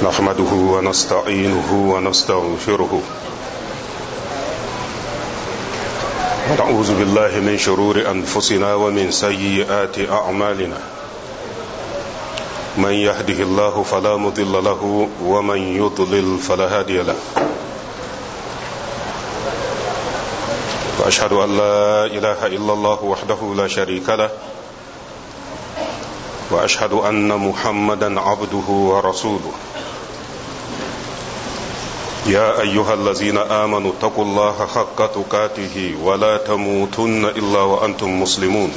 نحمده ونستعينه ونستغفره ونعوذ بالله من شرور أنفسنا ومن سيئات أعمالنا من يهده الله فلا مضل له ومن يضلل فلا هادي له وأشهد أن لا إله إلا الله وحده لا شريك له وأشهد أن محمدا عبده ورسوله يا أيها الذين آمنوا اتقوا الله حق تقاته ولا تموتن إلا وأنتم مسلمون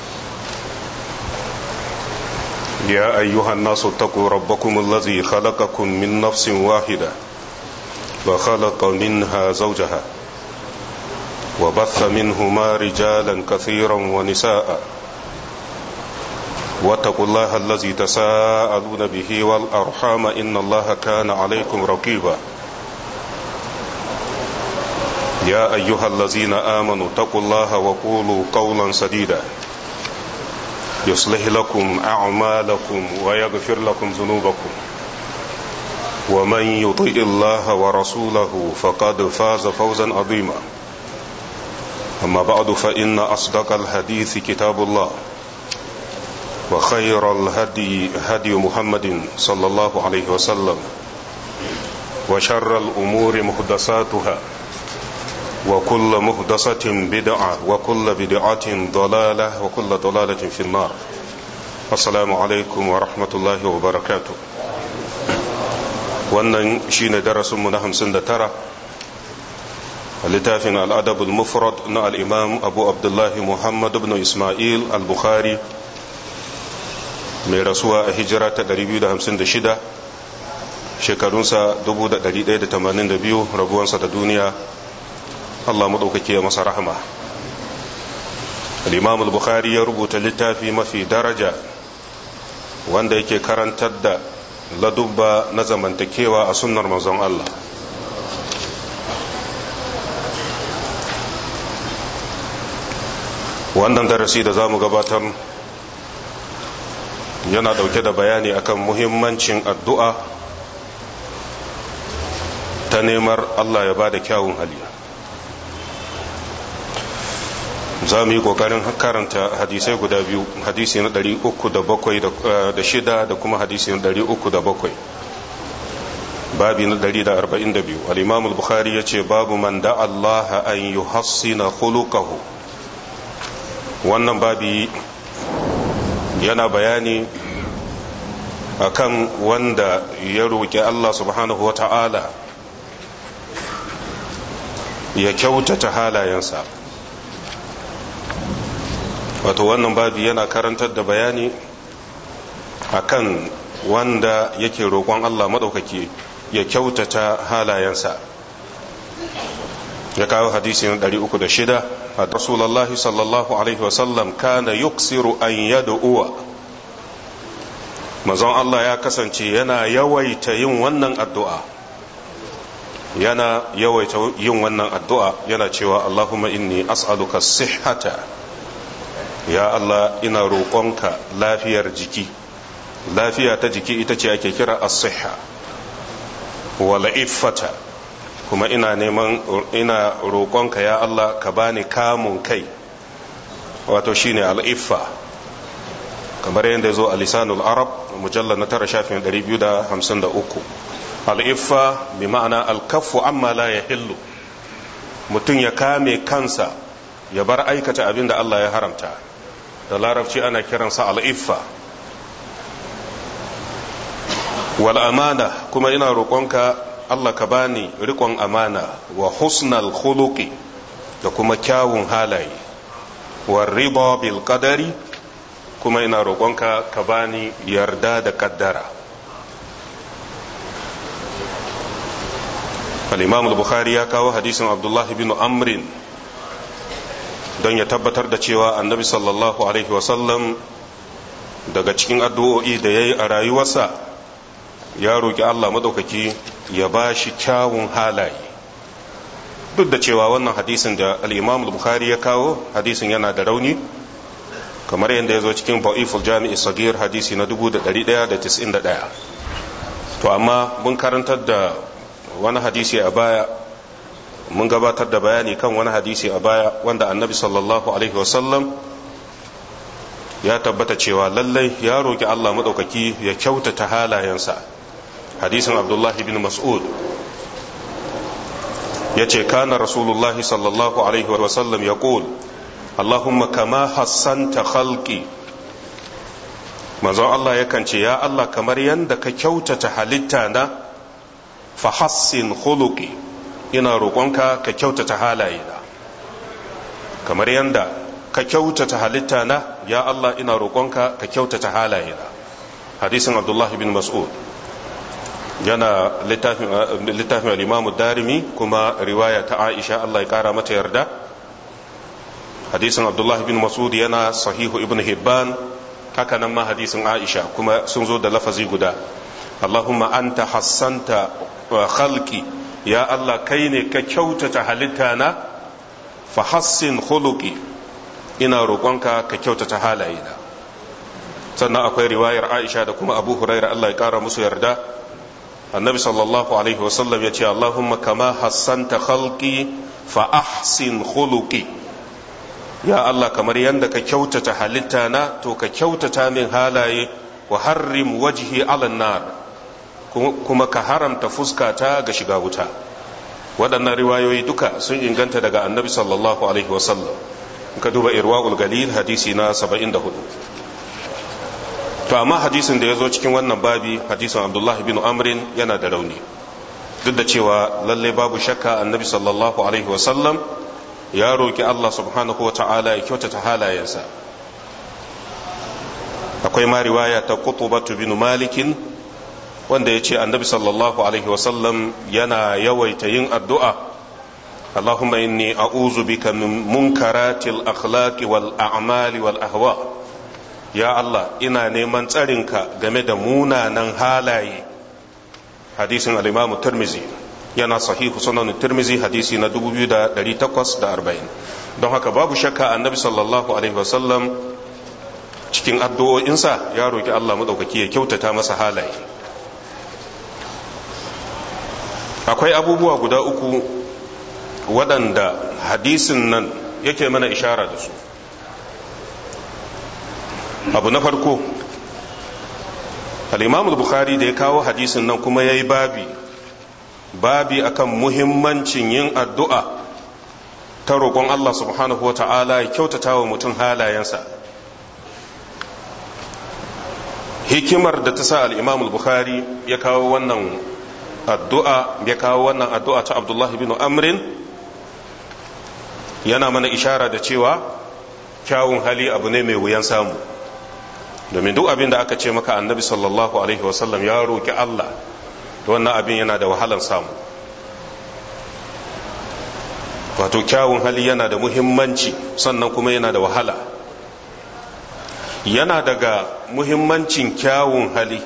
يا أيها الناس اتقوا ربكم الذي خلقكم من نفس واحدة وخلق منها زوجها وبث منهما رجالا كثيرا ونساء واتقوا الله الذي تساءلون به والأرحام إن الله كان عليكم رقيبا يا أيها الذين آمنوا اتقوا الله وقولوا قولا سديدا يصلح لكم أعمالكم ويغفر لكم ذنوبكم ومن يطع الله ورسوله فقد فاز فوزا عظيما أما بعد فإن أصدق الحديث كتاب الله وخير الهدي هدي محمد صلى الله عليه وسلم وشر الأمور محدثاتها وكل محدثة بدعة وكل بدعة ضلالة وكل ضلالة في النار السلام عليكم ورحمة الله وبركاته wannan shine darasinmu na 59 a littafin al'adab al-mufrad na al'imam abu abdullahi muhammad ibn ismail al-bukhari mai rasuwa a hijira ta 256 shekarunsa 1182 rabuwansa da duniya Allah maɗaukaki ya masa rahama al-imam al-bukhari ya rubuta littafi mafi daraja wanda yake karantar da ladubba na zamantakewa a sunnar manzon Allah wannan darasi da zamu gabatar yana dauke da bayani akan muhimmancin addu'a ta neman Allah ya bada kyawun hali za mu yi kokarin karanta hadisai guda biyu hadisi na 306 da kuma hadisi na 307 babi na 142 al-imam al-bukhari yace babu man da Allah an yuhassina khuluquhu wannan babi yana bayani akan wanda ya roki Allah subhanahu wata'ala ya kyautata halayensa wato wannan babi yana karantar da bayani akan wanda yake roƙon Allah maɗaukaki ya kyautata halayensa ya kawo hadisi na 306 a Rasulullah sallallahu alaihi wasallam kana yuksiru an yad'uwa manzon Allah ya kasance yana yawaita yin wannan addu'a yana cewa Allahumma inni as'aluka sihhata ya Allah ina roƙonka lafiyar jiki lafiya ta jiki ita ce ake kira as-sihha wal iffata kuma ina roƙonka ya Allah ka bani kamun kai wato shine al-iffa kamar yadda yazo a lisanul arab mujallal na 9 shafin 253 al-iffa bi ma'ana al-kaffu amma la yahillu mutum ya kame kansa ya bar aikata abin da Allah ya haramta da larabci ana kiransa al'iffa wal amana kuma ina roƙonka Allah ka bani riƙon amana wa husnal khuluqi da kuma kyawun halaye wa riba bil qadari kuma ina roƙonka ka bani yarda da kaddara al-imam al-bukhari ya kawo hadisin Abdullah bin Amrin don ya tabbatar da cewa annabi sallallahu alaihi wasallam daga cikin addu'o'i da ya yi a rayuwarsa ya roƙi Allah maɗaukaki ya ba shi kyawun halaye duk da cewa wannan hadisin da al'imam al-bukhari ya kawo hadisin yana da rauni kamar yadda ya zo cikin ba'iful jami'i sagir hadisi na 1191 to amma mun karantar da wani hadisi a baya, mun gabatar da bayani kan wani hadisi a baya wanda annabi sallallahu alaihi wasallam ya tabbata cewa lallai ya roki Allah maɗaukaki ya kyautata halayensa. hadisin abdullahi bin mas'ud ya ce kana rasulullahi sallallahu alaihi wasallam ya ƙul Allahumma kama hassanta khalqi, manzon Allah yakan ce ya Allah kamar yadda ka kyautata halitta na fa hassin khuluqi, ina roƙonka ka kyautata halayena. kamar yadda ka kyautata halitta na ya Allah ina roƙonka ka kyautata halayena. hadisin Abdullah bin Mas'ud yana littafin al-Imam Darimi kuma riwaya ta Aisha Allah ya kara mata yarda. hadisin Abdullah bin Mas'ud yana sahihu Ibn Hibban, haka nan ma hadisin Aisha kuma sun zo da lafazi guda. Allahumma anta hassanta khalqi, ya Allah kai ne ka kyautata halitta na fa hassin khuluqi, ina roƙonka ka kyautata halayena. sannan akwai riwayar Aisha da kuma Abu Hurairah Allah ya kara musu yarda, annabi sallallahu alaihi wasallam ya ce Allahumma kama hassanta khalqi fa ahsin khuluqi, ya Allah kamar yadda ka kyautata halitta na to ka kyautata min halaye, wa harrim wajhi ala nar, kuma ka haramta fuskata ga shiga wuta. waɗannan riwayoyi duka sun inganta daga annabi sallallahu alaihi wasallam. ka duba irwaul galil hadisi na 74. to amma hadisin da ya zo cikin wannan babi, hadisin abdullahi bin amrin, yana da rauni, duk da cewa lallai babu shakka annabi sallallahu alaihi wasallam ya roki Allah subhanahu wa ta'ala ya kyautata halayensa. akwai ma riwaya ta Qutbatu bin Malikin wanda ya ce annabi sallallahu alaihi wasallam yana yawaita yin addu'a, Allahumma inni a'udhu bika min munkaratil akhlaqi wal a'mali wal ahwa, ya Allah ina neman tsarinka game da munanan halaye. hadisin al-Imam Tirmidhi yana sahihu sunan Tirmidhi hadisi na 2840. don haka babu shakka annabi sallallahu alaihi wasallam cikin addu'o'insa ya roki Allah madaukaki ya kyautata masa halaye. akwai abubuwa guda uku waɗanda hadisin nan yake mana ishara da su. abu na farko, al-Imam al-Bukhari da ya kawo hadisin nan kuma yayi babi akan muhimmancin yin addu'a ta roƙon Allah subhanahu wa ta'ala ya kyautata wa mutum halayensa. hikimar da ta sa al-Imam al-Bukhari ya kawo wannan addu'a ta Abdullah bin Amrin, yana mana ishara da cewa kyawun hali abu ne mai wuyan samu. domin duk abin da aka ce maka annabi sallallahu alaihi wasallam ya roki Allah, to wannan abin yana da wahalar samu. wato kyawun hali yana da muhimmanci, sannan kuma yana da wahala. yana daga muhimmancin kyawun hali,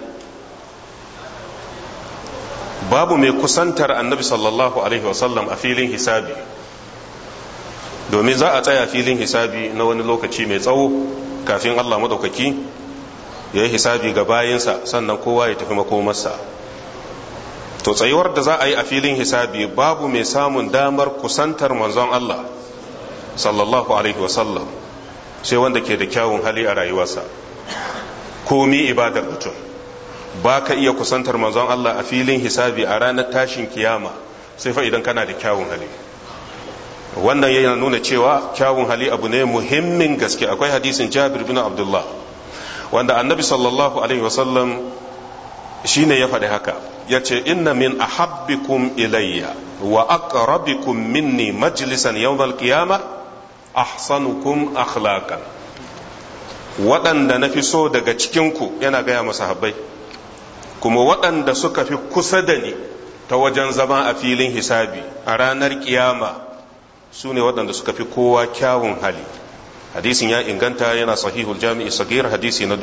babu mai kusantar annabi sallallahu alaihi wasallam a filin hisabi, domin za a tsaya filin hisabi na wani lokaci mai tsawo kafin Allah madaukaki ya yi hisabi ga bayinsa, sannan kowa ya tafi makomarsa. to tsayuwar da za a yi a filin hisabi babu mai samun damar kusantar manzon Allah sallallahu alaihi wasallam sai wanda ke da kyawun hali a rayuwarsa. komi ibadar mutum ba ka iya kusantar manzon Allah a filin hisabi a ranar tashin kiyama sai fa idan kana da kyawun hali. wannan yana nuna cewa kyawun hali abu ne muhimmin gaske. akwai hadisin Jabir bin Abdullah wanda annabi sallallahu alaihi wasallam shine ya faɗi haka, ya ce inna min ahabbikum ilayya wa aqrabikum minni majlisan yawmal qiyama ahsanukum akhlaqan. waɗanda na fi so daga cikinku, yana gaya masahabbai, kuma waɗanda suka fi kusa da ni ta wajen zama a filin hisabi a ranar kiyama su ne waɗanda suka fi kowa kyawun hali. hadisin ya inganta, yana sahihul jami'i sagir hadisi na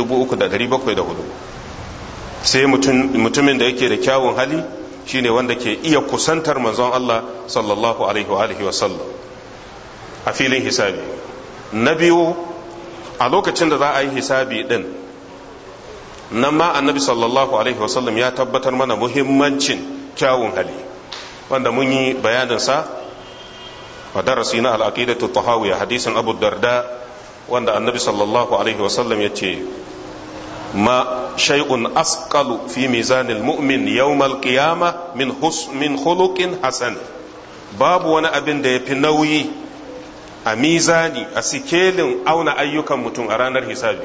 3704. sai mutumin da yake da kyawun hali shine wanda ke iya kusantar manzon Allah sallallahu alaihi wa sallam a filin hisabi. na biyu, a lokacin da za a yi hisabi din nan ma annabi sallallahu alaihi wasallam ya tabbatar mana muhimmancin kyawun hali, wanda mun yi bayaninsa a darasi na al'aqidatu tahawiyya, hadisin abu darda wanda annabi sallallahu alaihi wasallam ya ce ma shay'un asqalu fi mizanil mu'min yawmal qiyamah min khuluqin hasan, babu wani abin da yafi nauyi a mizani, a sikelin auna ayyukan mutum a ranar hisabi.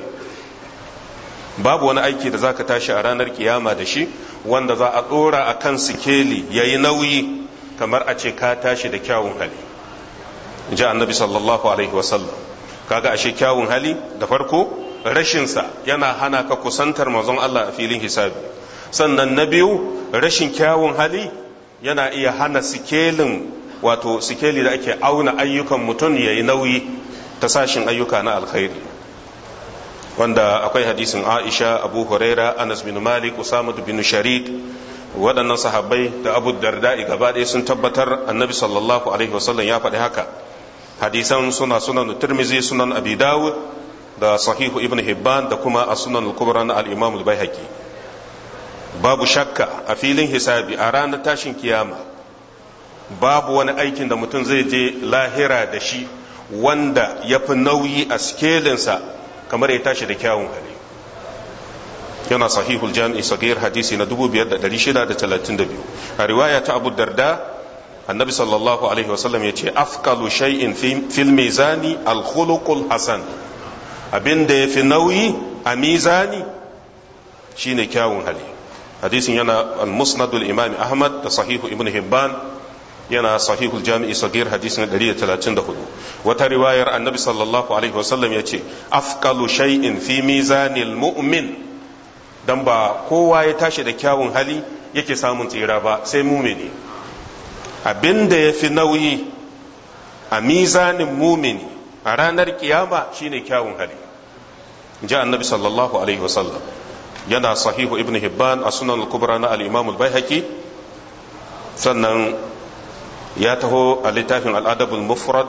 Babu wani aiki da zaka tashi a ranar kiyama da shi wanda za a dora a kan sikeli yayi nauyi kamar a ce ka tashi da kyawun hali, ji annabi sallallahu alaihi wasallam. Kaga ashe kyawun hali da farko rashinsa yana hana ka kusantar manzon Allah a filin hisabi, sannan na biyu rashin kyawun hali yana iya hana sikelin, wato sikeli da ake auna ayyukan mutum yayi nauyi ta sashin ayyuka na alkhairi, wanda akwai hadisin Aisha, Abu Huraira, Anas bin Malik, Usama bin Sharid, waɗannan sahabbai da Abu Darda'i gaba ɗaya sun tabbatar annabi sallallahu alaihi wasallam ya faɗi haka. Hadisan suna sunan Tirmidhi, sunan Abi Dawud da sahihu Ibn Hibban da kuma a sunan al-kubra na al-Imam al-Baihaqi. Babu shakka a filin hisabi a ranar tashin kiyama babu wani aikin da mutum zai je lahira da shi wanda ya fi nauyi a skelinsa kamar ya tashi da kyawun hali. Yana sahihul jami'i sagir hadisi na 5632. A riwaya ta Abu Darda annabi sallallahu alaihi wasallam ya ce afqalu shay'in fil mizani al-khuluqul hasan, abinda ya fi nauyi a mizani shine kyawun hali. Hadisin yana al-musnadul imam Ahmad da sahihu Ibn Hibban, yana sahihul jami'i sagir hadisin 134. Wata riwayar annabi sallallahu alaihi wasallam ya ce afqalu shay'in fi mizanil mu'min, dan ba kowa ya tashi da kyawun hali yake samun tsira ba sai mumini. Abinda ya fi nauyi a mizanin mumini a ranar kiyama shine kyawun hali, ji annabi sallallahu alaihi wasallam. Yana sahihu Ibn Hibban a sunan al-kubra na al-Imam al-Baihaqi, sannan ya taho a littafin al'adabul mufrad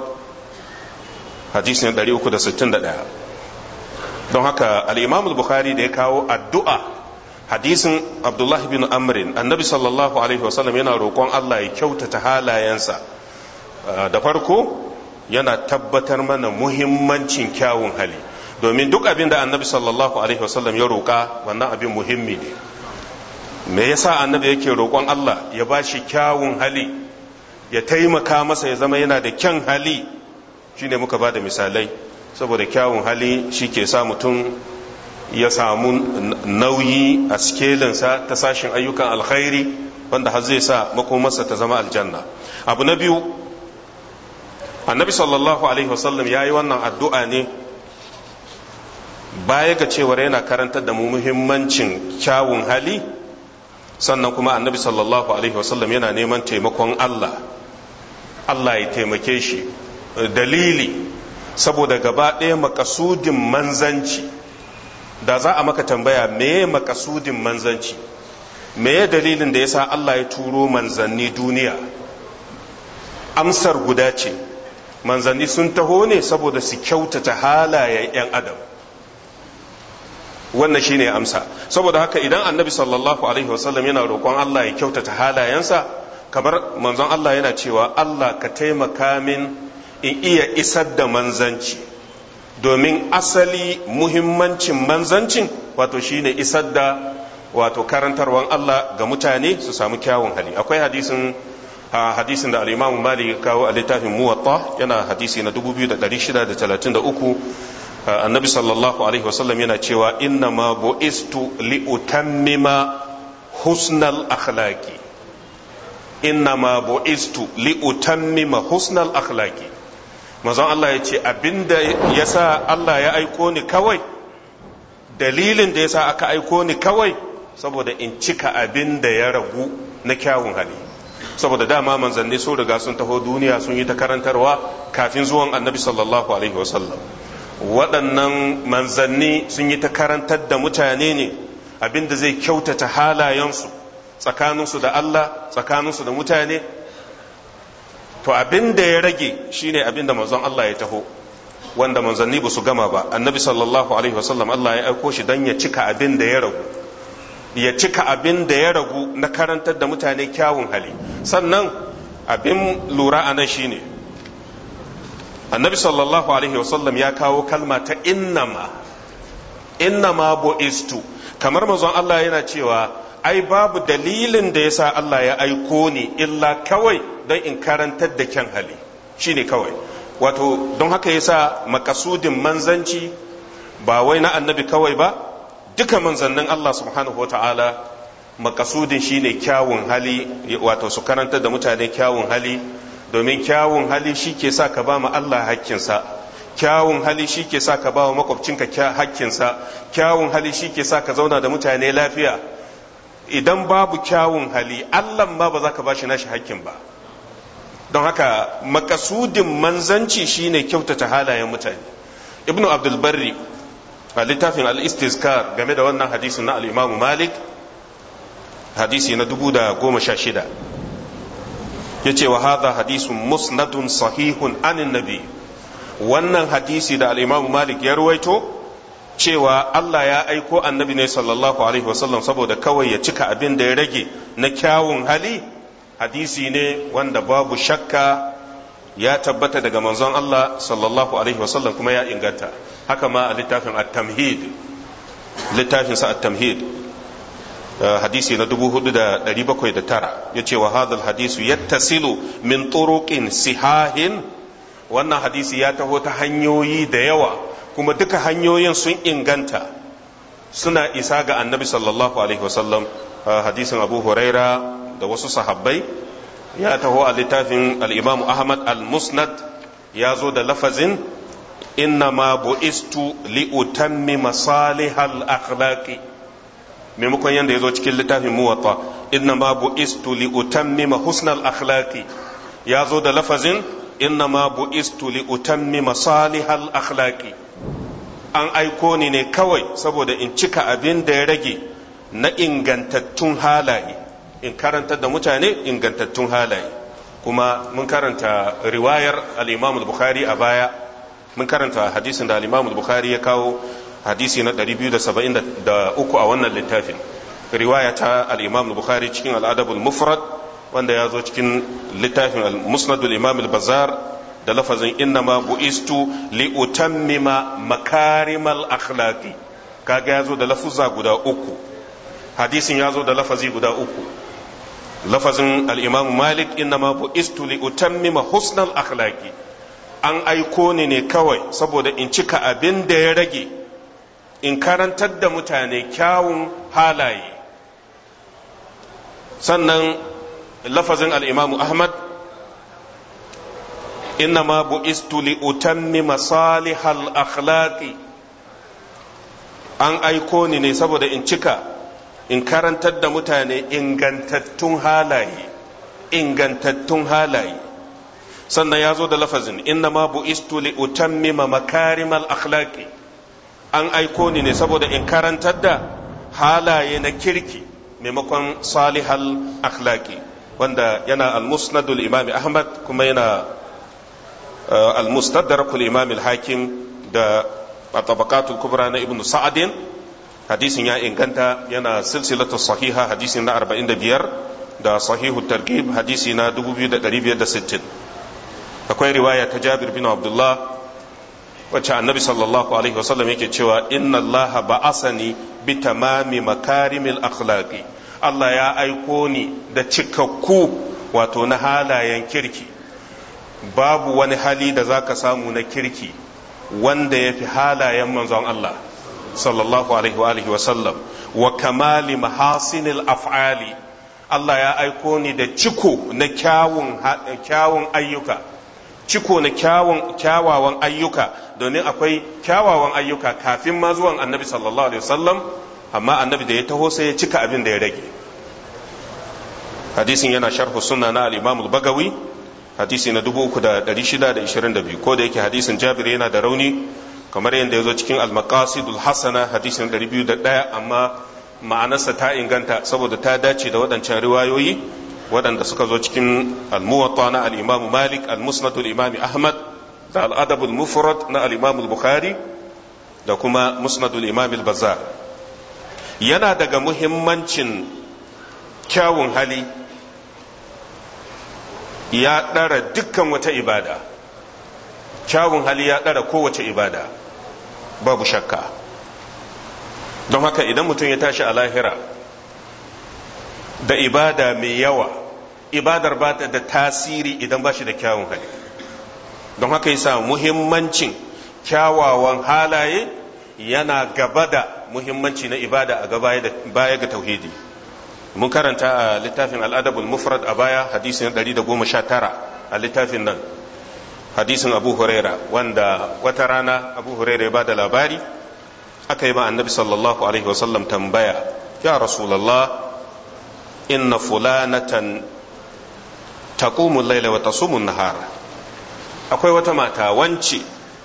hadisin 361. don haka al-Imam al-Bukhari da ya kawo addu'a, hadisin Abdullahi bin Amrin, annabi sallallahu alaihi wasallam yana roƙon Allah ya kyautata halayensa. Da farko yana tabbatar mana muhimmancin kyawun hali, domin duk abin da annabi sallallahu alaihi wasallam ya roƙa wannan abin muhimmi ne. Me yasa annabi yake roƙon Allah ya ba shi kyawun hali, ya taimaka masa ya zama yana da kyan hali? Shine muka ba da misalai, saboda kyawun hali shi ke sa mutum ya samu nauyi a skelinsa ta sashin ayyukan alkhairi, wanda har zai sa makomarsa ta zama aljanna. Abu na biyu, annabi sallallahu alaihi wasallam ya yi wannan addu'a ne baya ga cewar yana karantar da mu muhimmancin kyawun hali, sannan kuma annabi sallallahu alaihi wasallam yana neman taimakon Allah ya taimake shi. Dalili saboda gaba ɗaya makasudin manzanci, da za a maka tambaya meye makasudin manzanci, meye dalilin da yasa Allah ya turo manzanni duniya, amsar guda ce, manzanni sun taho ne saboda su kyautata halayen 'yan adam. Wannan shine amsa. Saboda haka idan annabi sallallahu alaihi wasallam yana roƙon Allah ya kyautata halayensa, kamar manzon Allah yana cewa Allah ka taimaka min in iya isar da manzanci, domin asali muhimmancin manzancin wato shine isar da wato karantarwan Allah ga mutane su samu kyawun hali. Akwai hadisin da al-Imam Malik kawo a littafin Muwatta, yana hadisi na 2633. Annabi sallallahu alaihi wasallam yana cewa inna ma bu'istu li utammima husnal akhlaqi, inna ma bu'istu li utammima husnal akhlaqi. Manzon Allah ya ce abinda yasa Allah ya aiko ni kawai, dalilin da yasa aka aiko ni kawai saboda in cika abinda ya ragu na kyawun hali. Saboda dama manzanni sun riga sun taho duniya sun yi ta karantarwa kafin zuwan annabi sallallahu alaihi wasallam. Waɗannan manzanni sun yi ta karantar da mutane ne abinda zai kyautata halayensu tsakaninsu da Allah, tsakaninsu da mutane. To abinda ya rage shine abinda manzon Allah ya taho wanda manzanni ba su gama ba. Annabi sallallahu alaihi wasallam Allah ya aiko shi don ya cika abin da ya ragu, ya cika abin da ya ragu na karantar da mutane kyawun hali. Sannan abin lura a nan shine annabi sallallahu alaihi wasallam ya kawo kalma ta innama bu'istu, kamar manzon Allah yana cewa ai babu dalilin da yasa Allah ya aiko ni illa kawai don in karantar da kyan hali, shine kawai. Wato don haka yasa makasudin manzanci ba wai na annabi kawai ba, duka manzannin Allah subhanahu wata'ala makasudin shine kyawun hali, wato su karantar da mutane kyawun hali, domin kyawun hali shi ke sa ka ba ma Allah hakkinsa, kyawun hali shi ke sa ka ba wa makwabcinka hakkinsa, kyawun hali shi ke sa ka zauna da mutane lafiya. Idan babu kyawun hali, Allah ma ba za ka ba shi nashi hakkin ba. Don haka makasudin manzanci shine kyautata halayen mutane. Ibnu Abdul Barri a littafin al-Istizkar game da wannan hadisin na al-Imam Malik, hadisi na 1016, yace wa hadha hadisun musnadun sahihun anin nabi. Wannan hadisi da al-Imam Malik ya ruwaito cewa Allah ya aiko annabi ne sallallahu alaihi wasallam saboda kawai ya cika abin da ya rage na kyawun hali, hadisi ne wanda babu shakka ya tabbata daga manzon Allah sallallahu alaihi wasallam kuma ya inganta. Haka ma a littafin at-tamhid, littafin sa at-tamhid, hadisi na 4709, yace wa hadha al-hadisu yattasilu min turuqin sihahin. Wannan hadisi ya taho ta hanyoyi da yawa, kuma duka hanyoyin sun inganta, suna isa ga annabi sallallahu alaihi wasallam. Hadisin Abu Huraira da wasu sahabbai ya taho a littafin al-Imam Ahmad al-Musnad, ya zo da lafazin innama bu'istu li utammima salihal akhlaqi, maimakon yanda ya zo cikin littafin Muwatta innama bu'istu li utammima husnal akhlaqi, ya zo da lafazin innama bu'istu li utammima salihal akhlaqi. An aiko ni ne kawai saboda in cika abin da ya rage na ingantattun halaye, in karantar da mutane ingantattun halaye. Kuma mun karanta riwayar al-Imam al-Bukhari a baya, mun karanta hadisin da al-Imam al-Bukhari ya kawo, hadisi na 273 a wannan littafin, riwaya ta al-Imam al-Bukhari cikin al-Adab al-Mufrad, wanda ya zo cikin littafin al-Musnad al-Imam al-Bazzar da lafazin innama bu'istu li utammima makarimal akhlaqi. Kaga ya zo da lafuzza guda uku, hadisin ya zo da lafazi guda uku. Lafazin al-Imam Malik innama bu'istu li utammima husnal akhlaqi, an aiko ni ne kawai saboda in cika abin da ya rage, in karantar da mutane kyawun halaye. Sannan lafazin al-Imam Ahmad innama bu'istu li utammima salihal akhlaqi, an aiko ni ne saboda in cika, in karantar da mutane ingantattun halaye, ingantattun halaye. Sannan ya zo da lafazin innama bu'istu li utammima makarimal akhlaqi, an aiko ni ne saboda in karantar da halaye na kirki maimakon salihal akhlaqi, wanda yana al-musnadul imam Ahmad kuma yana al-mustadrakul imam al-Hakim da tabaqatul kubra na ibn Sa'adin. Hadisin ya inganta, yana silsilatu sahiha hadisin na 45 da sahihu targhib hadisi na 2560. Akwai riwaya ta Jabir bin Abdullah wacce annabi sallallahu alaihi wasallam yake cewa inna allaha ba'asani bi tamami makarimil akhlaqi, Allah ya aiko ni da cikakku wato na halayen kirki. Babu wani hali da zaka samu na kirki wanda yafi halayen manzon Allah sallallahu alaihi wa alihi wasallam, wa kamali mahasinil af'ali. Allah ya aiko ni da ciko na kyawun ayyuka, ciko na kyawawan ayyuka, domin akwai kyawawan ayyuka kafin ma zuwan annabi sallallahu alaihi wasallam, amma annabi da ya taho sai ya cika abin da ya rage. Hadisin yana sharhu sunna na al-Imam al-Bagawi, hadisi na 3622, ko da yake hadisin Jabir yana da rauni kamar yadda ya zo cikin al-Maqasidul Hasana hadisin 201, amma ma'anarsa ta inganta saboda ta dace da waɗancan riwayoyi waɗanda suka zo cikin al-Muwatta na al-Imam Malik, al-Musnad al-Imam Ahmad da al'adabul mufrad na al-imam al-bukhari da kuma musnadul imam al-bazzar. Yana daga muhimmancin kyawun hali ya ɗara dukkan wata ibada. Kyawun hali ya ɗara kowace ibada babu shakka. Don haka idan mutum ya tashi a lahira da ibada mai yawa, ibadar ba ta da tasiri idan ba shi da kyawun hali. Don haka yasa muhimmancin kyawawan halaye yana gaba da muhimmanci na ibada a baya ga tauhidi. Mun karanta a littafin al'adabul mufrad a baya hadisin 119 a littafin nan, hadisin Abu Huraira, wanda wata rana Abu Huraira ya ba da labari, aka yi ma annabi sallallahu alaihi wasallam tambaya, ya Rasulallah, inna fulanatan taqumu al-laila wa tasumu an-nahar. Akwai wata mata wance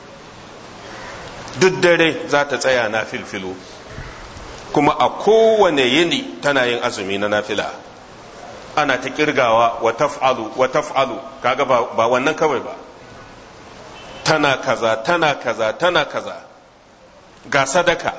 duk dare za ta tsaya na filfilu, kuma a kowane yini tana yin azumi na nafila. Ana ta kirgawa wa taf'alu, kaga ba wannan kawai ba, tana kaza tana kaza tana kaza, ga sadaka,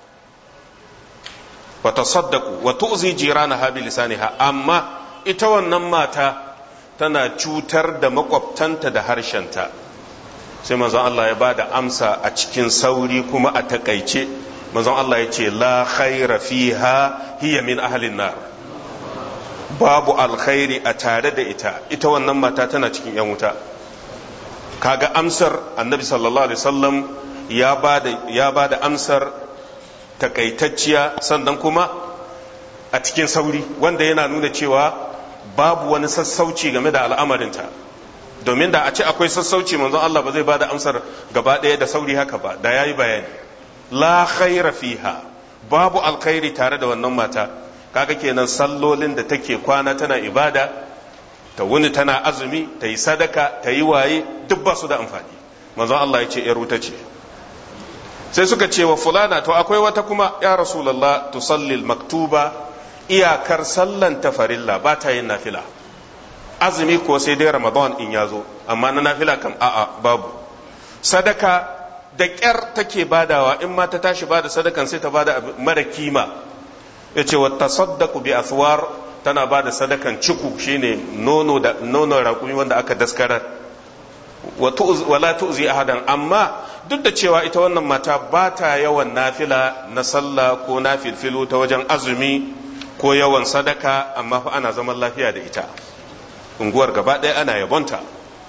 wa tasaddaqu wa tu'zi jiranaha bi lisaniha, amma ita wannan mata tana cutar da makwabtanta da harshenta. Sai manzon Allah ya bada amsa a cikin sauri kuma a takaice. Manzon Allah ya ce la khaira fiha hiya min ahlin nar. Babu alkhairi a tare da ita wannan mata tana cikin yan wuta. Kaga amsar annabi sallallahu alaihi wasallam ya bada amsar takaitacciya, sannan kuma a cikin sauri, wanda yana nuna cewa babu wani sassauci game da al'amarinta. Domin da a ce akwai sassauci, manzon Allah ba zai bada amsar gaba ɗaya da sauri haka ba, da yayi bayani. La khaira fiha, babu alkhairi tare da wannan mata. Kaga kenan sallolin da take kwana tana ibada, ta wuni tana azumi, ta yi sadaka, ta yi waye, duk ba su da amfani. Manzon Allah ya ce ‘yar wuta ce. Sai suka ce wa fulana, to akwai wata kuma, ya Rasulallah, tusallil maktuba, iyakar sallan ta farilla, ba ta yin nafila. Azumi ko sai dai Ramadan in ya zo, amma na nafila kam a'a babu. Sadaka da ƙyar take badawa, in ma ta tashi bada sadakan sai ta bada mara kima. Ya ce wa tasaddaqu bi athwar, tana bada sadakan ciku, shine nono raƙumi wanda aka daskarar. Wala tu'zi ahadan, amma duk da cewa ita wannan mata ba ta yawan nafila na sallah ko nafilfilu ta wajen azumi ko yawan sadaka, amma fa ana zaman lafiya da ita. Unguwar gaba ɗaya ana yabonta.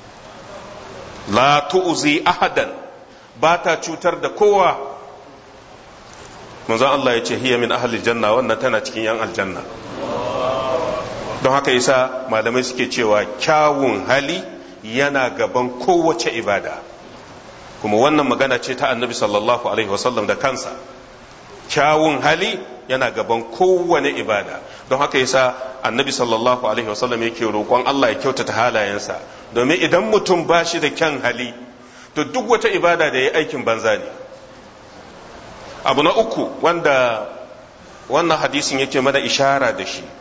La tu'zi ahadan, ba ta cutar da kowa. Manzon Allah ya ce hiya min ahli janna, wannan tana cikin yan aljanna. Don haka yasa malamai suke cewa kyawun hali yana gaban kowace ibada, kuma wannan magana ce ta annabi sallallahu alaihi wasallam da kansa. Kyawun hali yana gaban kowane ibada. Don haka yasa annabi sallallahu alaihi wasallam yake roƙon Allah ya kyautata halayensa, domin idan mutum ba shi da kyan hali, to duk wata ibada da ya aikin banza ne. Abu na uku wanda wannan hadisin yake mana ishara da shi,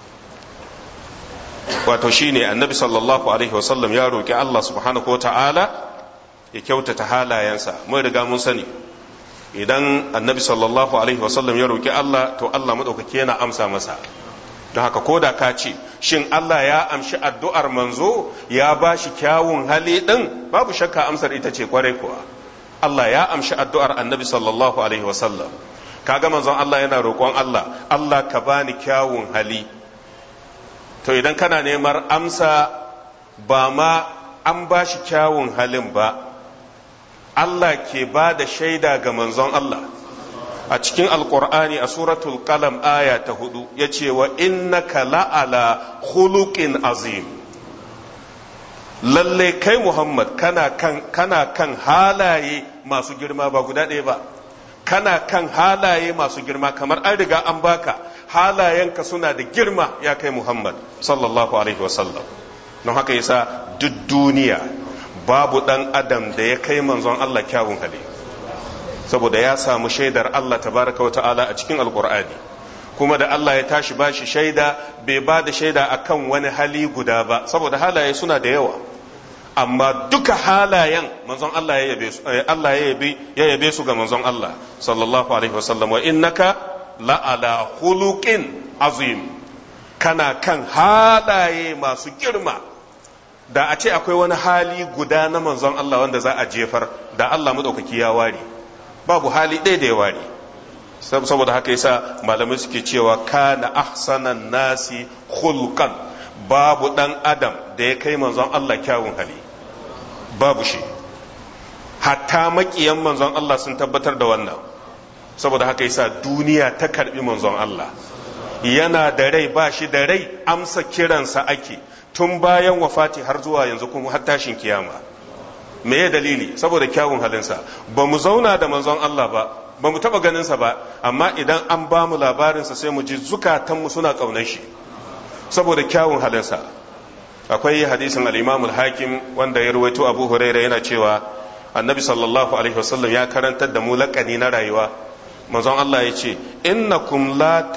wato shine annabi sallallahu alaihi wasallam ya roƙi Allah subhanahu wata'ala ya kyautata halayensa. Mun riga mun sani idan annabi sallallahu alaihi wasallam ya roƙi Allah, to Allah madaukake yana amsa masa. Don haka ko da ka ce shin Allah ya amshi addu'ar manzo ya ba shi kyawun hali din, babu shakka amsar ita ce kwarai kuwa. Allah ya amshi addu'ar annabi sallallahu alaihi wasallam. Kaga manzon Allah yana roƙon Allah, Allah ka bani kyawun hali. To idan kana neman amsa, ba ma an ba shi kyawun halin ba, Allah ke ba da shaida ga manzon Allah a cikin alkur'ani a suratul qalam aya ta 4, ya ce wa innaka la'ala khuluqin azim. Lalle kai Muhammad kana kan halaye masu girma, ba guda ɗaya ba, kana kan halaye masu girma, kamar an riga an baka halayenka suna da girma ya kai Muhammad sallallahu alaihi wasallam. Don haka yasa duk duniya babu ɗan adam da ya kai manzon Allah kyawun hali, saboda ya samu shaidar Allah tabaraka wa ta'ala a cikin alkur'ani. Kuma da Allah ya tashi ba shi shaida, bai ba da shaida akan wani hali guda ba, saboda halaye suna da yawa. amma duka halayen manzon Allah ya yabe su ga manzon Allah sallallahu alaihi wasallam, wa innaka la'ala khuluqin azim, kana kan halaye masu girma. Da a ce akwai wani hali guda na manzon Allah wanda za a jefar, da Allah madaukaki ya ware, babu hali ɗaya da ya ware. Saboda haka yasa malamai suke cewa kana ahsanan nasi khulqan, babu dan adam da ya kai manzon Allah kyawun hali, babu shi. Hatta makiyan manzon Allah sun tabbatar da wannan. Saboda haka yasa duniya ta karbi manzon Allah, yana da rai ba shi da rai amsa kiransa ake, tun bayan wafati har zuwa yanzu kuma har tashin kiyama. Me ya dalili? Saboda kyawun halinsa. Ba mu zauna da manzon Allah ba mu taba ganinsa ba, amma idan an ba mu labarinsa sai mu ji zukatanmu suna ƙaunar shi saboda kyawun halinsa. Akwai hadisin al-Imam al-Hakim wanda ya ruwaito Abu Hurairah yana cewa Annabi sallallahu alaihi wasallam ya karantar da mu laƙani na rayuwa. Manzon Allah ya ce, innakum la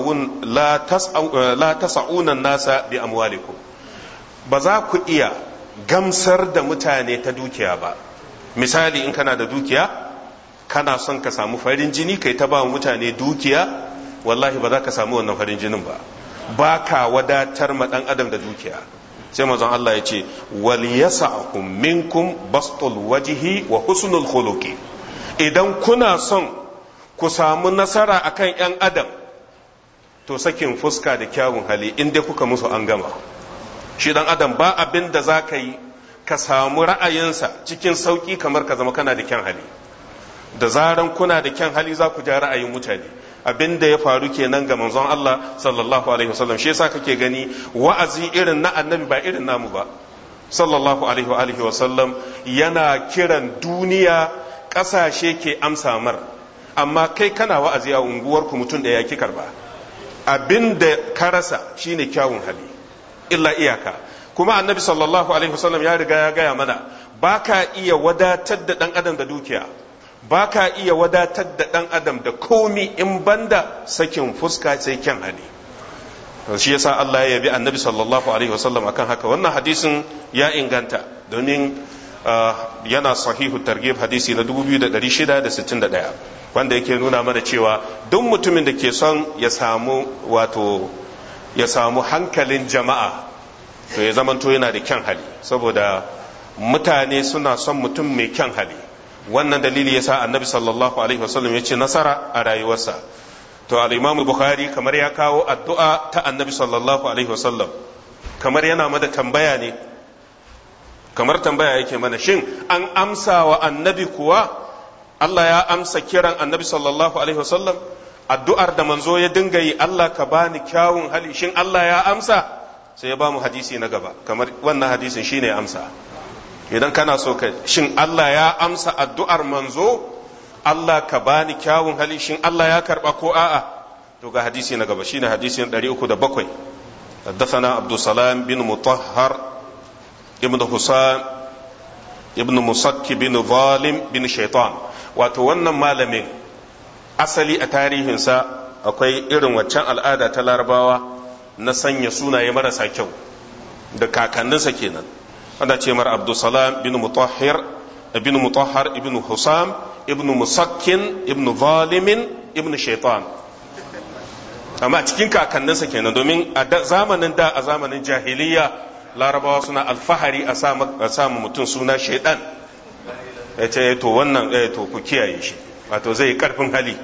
tas'una nasa bi amwalikum, ba za ku iya gamsar da mutane ta dukiya ba. Misali, in kana da dukiya, kana son ka samu farin jini kai ta ba mutane dukiya, wallahi ba za ka samu wannan farin jinin ba ka wadatar ma dan adam da dukiya. Sai manzon Allah ya ce, wal yasa'kum minkum bastul wajhi wa husnul khuluqi, idan kuna son ku samu nasara akan yan adam, to sakin fuska da kyawun hali, in dai kuka musu an gama. Shi dan adam ba abin da za ka yi ka samu ra'ayinsa cikin sauki kamar ka zama kana da kyan hali. Da zaran kuna da kyan hali za ku ja ra'ayin mutane. Abin da ya faru kenan ga manzon Allah sallallahu alaihi wasallam. Shi yasa kake gani wa'azi irin na annabi ba irin namu ba sallallahu alaihi wasallam. Yana kiran duniya, ƙasashe ke amsa mar, amma kai kana wa'azi a unguwarku mutum da ya ki karba. Abin da ka rasa shine kyawun hali, illa iyaka. Kuma annabi sallallahu alaihi wasallam ya riga ya gaya mana, ba ka iya wadatar da ɗan adam da dukiya, ba ka iya wadatar da ɗan adam da komi in banda sakin fuska sai kyan hali. Shi yasa Allah ya yabi annabi sallallahu alaihi wasallam akan haka. Wannan hadisin ya inganta domin yana sahihu targhib hadisi na 2661, wanda yake nuna mana cewa duk mutumin da ke son ya samu hankalin jama'a, to ya zamanto yana da kyan hali, saboda mutane suna son mutum mai kyan hali. Wannan dalili yasa annabi sallallahu alaihi wasallam ya ce nasara a rayuwarsa. To al-Imam Bukhari kamar ya kawo addu'a ta annabi sallallahu alaihi wasallam, kamar yana mada tambaya ne, kamar tambaya yake mana, shin an amsa wa annabi kuwa? Allah ya amsa kiran annabi sallallahu alaihi wasallam? Addu'ar da manzo ya dinga yi, Allah ka bani kyawun hali, shin Allah ya amsa? Sai ya ba mu hadisi na gaba, kamar wannan hadisin shine amsa. Idan kana so ka, shin Allah ya amsa addu'ar manzo? Allah ka bani kyawun hali, shin Allah ya karba ko a'a? To ga hadisi na gaba, shine hadisin 307. حدثنا عبد السلام بن مطهر ابن حسام ابن مسك بن ظالم بن شيطان. Wato wannan malamin asali a tarihinsa akwai irin waccan al'ada ta larabawa na sanya sunaye marasa kyau, da kakanninsa kenan. Ana ce mar Abdussalam bin Mutahhar ibn Husam ibn Musakkin ibn Zalimin ibn Shaitan. Amma cikin kakanninsa kenan, domin a zamanin da, a zamanin jahiliya, larabawa suna alfahari a samu mutum suna shaidan. Ya ce to wannan to ku kiyaye shi, wato zai yi karfin hali.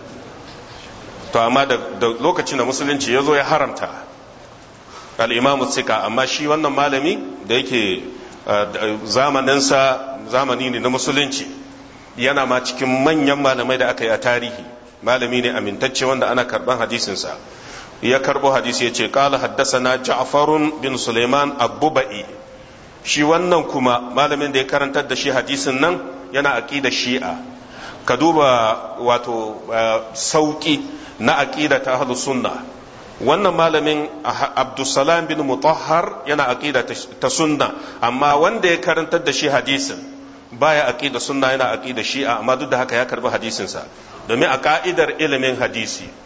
To amma da lokacin da musulunci ya zo ya haramta al-imamu tsika, amma shi wannan malami da yake zamaninsa zamani ne na musulunci, yana ma cikin manyan malamai da aka yi a tarihi. Malami ne amintacce wanda ana karban hadisinsa. Ya karbo hadisi ya ce, qala haddasana Ja'farun bin Sulaiman Abubai. Shi wannan kuma malamin da ya karantar da shi hadisin nan yana aqidar Shi'a. Ka duba wato sauki na aqida ta ahlus sunna. Wannan malamin Abdussalam bin Mutahhar yana aqida ta sunna, amma wanda ya karantar da shi hadisin baya aqida sunna, yana aqida Shi'a, amma duk da haka ya karbi hadisinsa. Domin a ka'idar ilimin hadisi,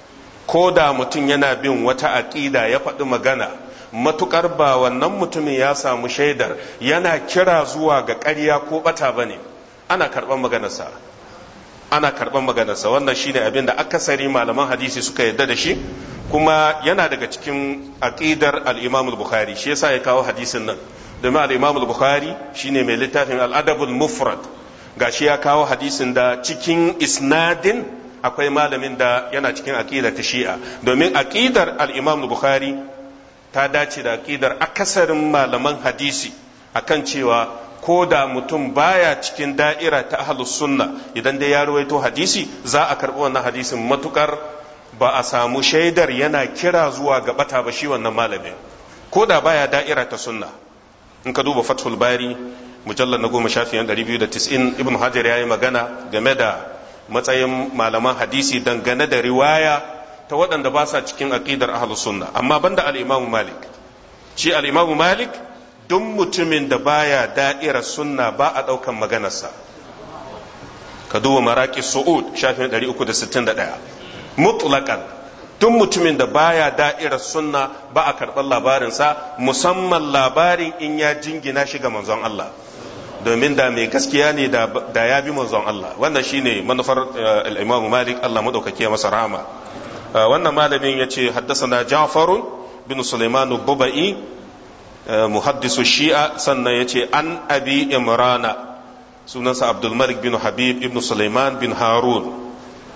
ko da mutum yana bin wata aƙida ya faɗi magana, matukar ba wannan mutumin ya samu shaidar yana kira zuwa ga ƙarya ko ɓata ba ne, ana karɓar maganarsa. Ana karɓar maganarsa. Wannan shine abin da akasari malaman hadisi suka yarda da shi, kuma yana daga cikin aƙidar al-Imam al-Bukhari. Shi yasa ya kawo hadisin nan, domin al-Imam al-Bukhari shine mai littafin al-Adabul Mufrad. Gashi ya kawo hadisin da cikin isnadin akwai malamin da yana cikin aqidar ta Shi'a, domin aqidar al-Imam Bukhari ta dace da aqidar akasarin malaman hadisi akan cewa ko da mutum baya cikin da'ira ta ahlus sunna, idan dai ya rawaito hadisi za a karbi wannan hadisin matukar ba a samu shaidar yana kira zuwa ga bata ba shi wannan malamin, ko da baya da'ira ta sunna. In ka duba Fathul Bari mujallar na 10 Ibn Hajar ya yi magana game da matsayin malaman hadisi dangane da riwaya ta waɗanda ba sa cikin aqidar ahlus sunna, amma banda al-Imam Malik. Shi al-Imam Malik duk mutumin da baya da'irar sunna ba a ɗaukan maganarsa. Ka duba Maraqis Su'ud shafin 361 mutlaqan, duk mutumin da baya da'irar sunna ba a karɓar labarinsa, musamman labarin in ya jingina shi ga manzon Allah, domin da mai gaskiya ne da ya bi manzon Allah. Wannan shine manufar al-Imam Malik, Allah madaukake masa rahama. Wannan malamin yace haddathana Ja'far bin Sulaiman al-Bubai muhaddisu Shi'a, sannan yace an Abi Imrana, sunansa Abdul Malik bin Habib ibn Sulaiman bin Harun,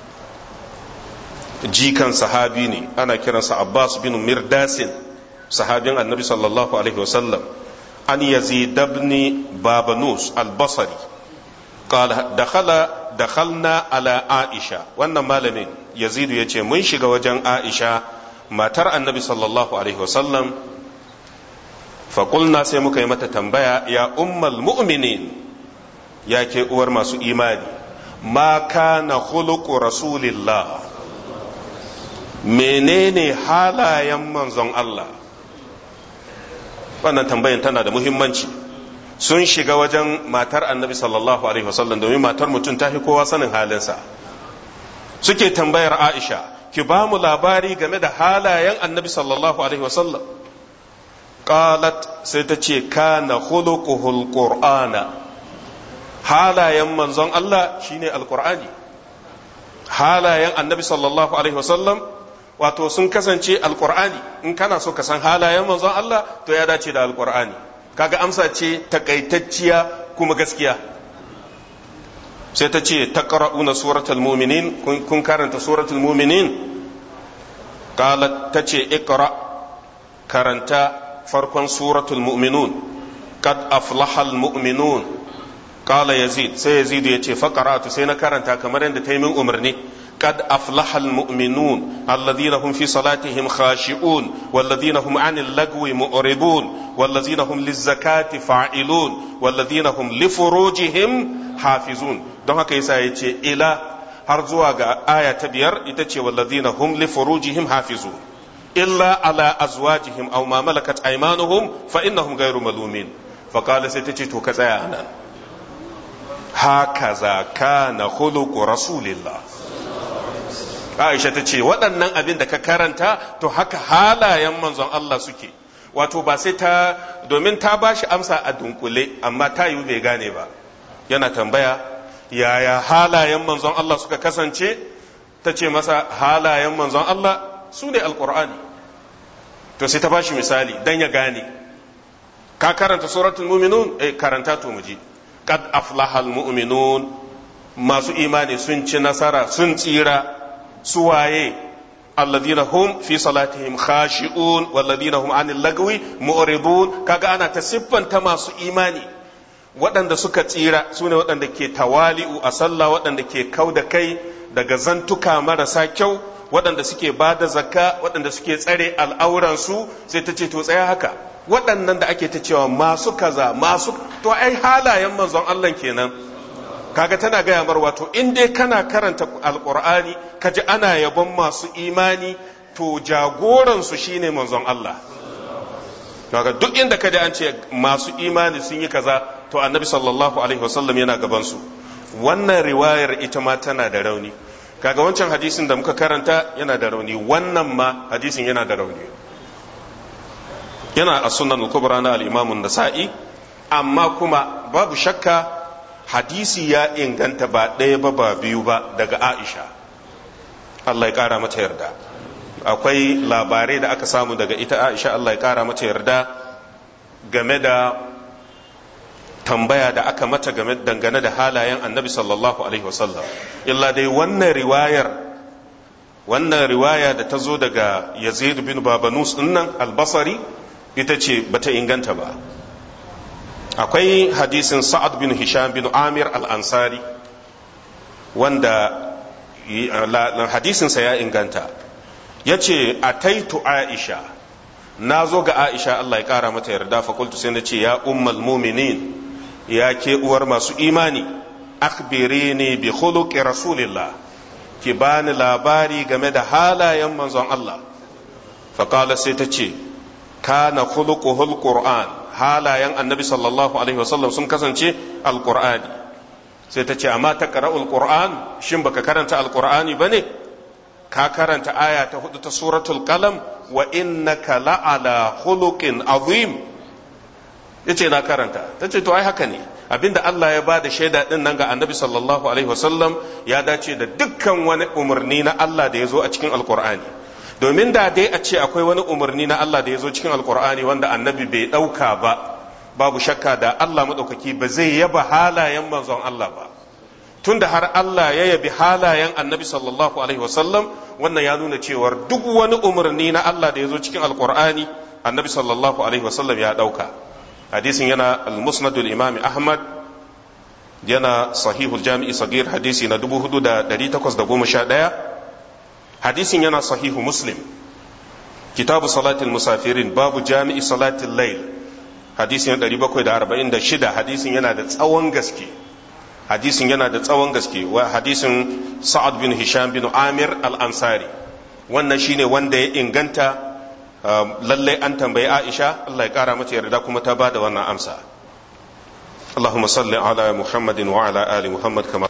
jikan sahabi ne, ana kiransa Abbas bin Mirdasin, sahabin Annabi sallallahu alaihi wasallam. عن يزيد بن بابنوس البصري قال دخلنا على عائشة. wannan malamin Yazidu yace mun shiga wajen Aisha matar Annabi sallallahu alaihi wasallam, fa qulna, sai muka yi mata tambaya, ya ummul mu'minin, ya ke uwar masu imani, ma kana khuluqu rasulillah, menene halayen manzon Allah? Wannan tambayan tana da muhimmanci. Sun shiga wajen matar Annabi sallallahu alaihi wasallam, domin matar mutum ta fi kowa sanin halinsa. Suke tambayar Aisha, ki ba mu labari game da halayen Annabi sallallahu alaihi wasallam. Qalat, sai ta ce, kana khuluquhul qur'ana, halayen manzon Allah shine alqur'ani. Halayen Annabi sallallahu alaihi wasallam wato sun kasance alkur'ani. In kana so ka san halayen manzon Allah, to ya dace da alkur'ani. Kaga amsa ce takaitacciya kuma gaskiya. Sai ta ce taqra'una suratul mu'minin, kun karanta suratul mu'minin? Qalat, ta ce iqra, karanta farkon suratul mu'minun, qad aflahal mu'minun. Qala Yazid, sai Yazid ya ce faqara'tu, sai na karanta kamar yadda ta yi min umarni. قد أفلح المؤمنون الذين هم في صلاتهم خاشعون والذين هم عن اللغو معرضون والذين هم للزكاة فاعلون والذين هم لفروجهم حافظون. don haka yasa yace ila har zuwa ga aya ta 5, ita ce walladhina hum li furujihim hafizun illa ala azwajihim aw ma malakat aymanuhum fa innahum ghayru malumin. fa qala, sai tace to ka tsaya anan, hakaza kana khuluqu rasulillah. Aisha ta ce waɗannan abin da ka karanta to haka halayen manzon Allah suke. Wato ba sai ta, domin ta ba shi amsa a dunkule, amma ta yi bai gane ba. Yana tambaya yaya halayen manzon Allah suka kasance, ta ce masa halayen manzon Allah su ne alƙur'ani. To sai ta ba shi misali don ya gane. Ka karanta suratul mu'minun? Karanta to mu ji. Qad aflahal mu'minun, masu imani sun ci nasara, sun tsira. Suwaye? alladhina hum fi salatihim khashi'un walladhina hum 'anil lagwi mu'ridun. Kaga ana ta siffanta masu imani, waɗanda suka tsira sune waɗanda ke tawali'u a sallah, waɗanda ke kauda kai daga zantuka marasa kyau, waɗanda suke bada zakka, waɗanda suke tsare al'auransu. Sai ta ce to tsaya haka, waɗannan da ake ta cewa masu kaza masu, to ai halayen manzon Allah kenan. Kaga tana gaya mar, wato in dai kana karanta alkur'ani kaji ana yabon masu imani, to jagoransu shine manzon Allah. Kaga duk inda kaji an ce masu imani sun yi kaza, to Annabi sallallahu alaihi wasallam yana gaban su. Wannan riwayar ita ma tana da rauni, kaga wancan hadisin da muka karanta yana da rauni, wannan ma hadisin yana da rauni. Yana a sunan al-kubra na al-imam an-nasa'i, amma kuma babu shakka hadisi ya inganta ba ɗaya ba ba biyu ba daga Aisha, Allah ya kara mata yarda. Akwai labarai da aka samu daga ita Aisha, Allah ya kara mata yarda, game da tambaya da aka mata dangane da halayen annabi sallallahu alaihi wasallam. Illa dai wannan riwaya da ta zo daga Yazid bin Babanus dinnan al-Basri ita ce bata inganta ba. Akwai hadisin Sa'ad bin Hisham bin Amir al-Ansari wanda hadisinsa ya inganta, ya ce ataitu Aisha, na zo ga Aisha Allah ya kara mata yarda, fakultu sai na ce ya ummal muminin, ya ke uwar masu imani, akhbirini bi khuluqi rasulillah, ki bani labari game da halayen manzon Allah. Faqala sai ta ce kana khuluquhul qur'an, halayen annabi sallallahu alaihi wasallam sun kasance alqur'ani. Sai ta ce amma ta qara'ul qur'an, shin baka karanta alqur'ani bane? Ka karanta aya ta 4 ta suratul qalam, wa innaka la'ala khuluqin azim. Yace na karanta. Tace to ai haka ne, abinda Allah ya bada shaida din nan ga annabi sallallahu alaihi wasallam ya dace da dukkan wani umarni na Allah da ya zo a cikin alqur'ani. Domin da dai a ce akwai wani umarni na Allah da ya zo cikin alqur'ani wanda annabi bai dauka ba, babu shakka da Allah madaukaki ba zai yaba halayen manzon Allah ba. Tunda har Allah ya yabi halayen annabi sallallahu alaihi wasallam, wannan ya nuna cewar duk wani umarni na Allah da ya zo cikin alqur'ani annabi sallallahu alaihi wasallam ya dauka. Hadisin yana al-musnad al-imam Ahmad, yana sahihul jami'i sagir hadisi na 4811. Hadisin yana sahihu Muslim, kitabu salatil musafirin, babu jami'i salatil layl, hadisin 746. Hadisin yana da tsawon gaske, hadisin yana da tsawon gaske. Wa hadisin Sa'ad bin Hisham bin Amir al-Ansari, wannan shine wanda ya inganta. Lallai an tambayi Aisha, Allah ya kara mata yarda, kuma ta bada wannan amsa. Allahumma salli ala Muhammadin wa ala ali Muhammad kama.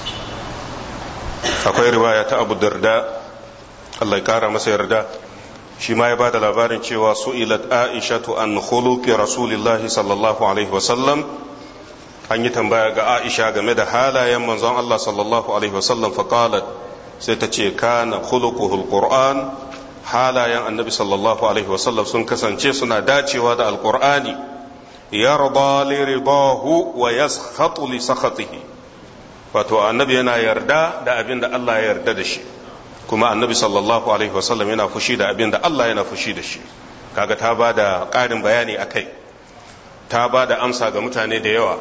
Akwai riwaya ta Abu Darda, Allah ya kara masa yarda, shi ma ya bada labarin cewa su'ilat Aishatu an khuluqi Rasulillahi sallallahu alaihi wasallam. An yi tambaya ga Aisha game da halayen manzon Allah sallallahu alaihi wasallam, faqalat, sai ta ce kana khuluquhul Qur'an, halayen annabi sallallahu alaihi wasallam sun kasance suna dacewa da alqur'ani. Yarda li ridahu wa yaskhatu li sakhatihi, wato annabi yana yarda da abin da Allah ya yarda da shi, kuma annabi sallallahu alaihi wasallam yana fushi da abin da Allah yana fushi da shi. Kaga ta ba da ƙarin bayani akai, ta ba da amsa ga mutane da yawa.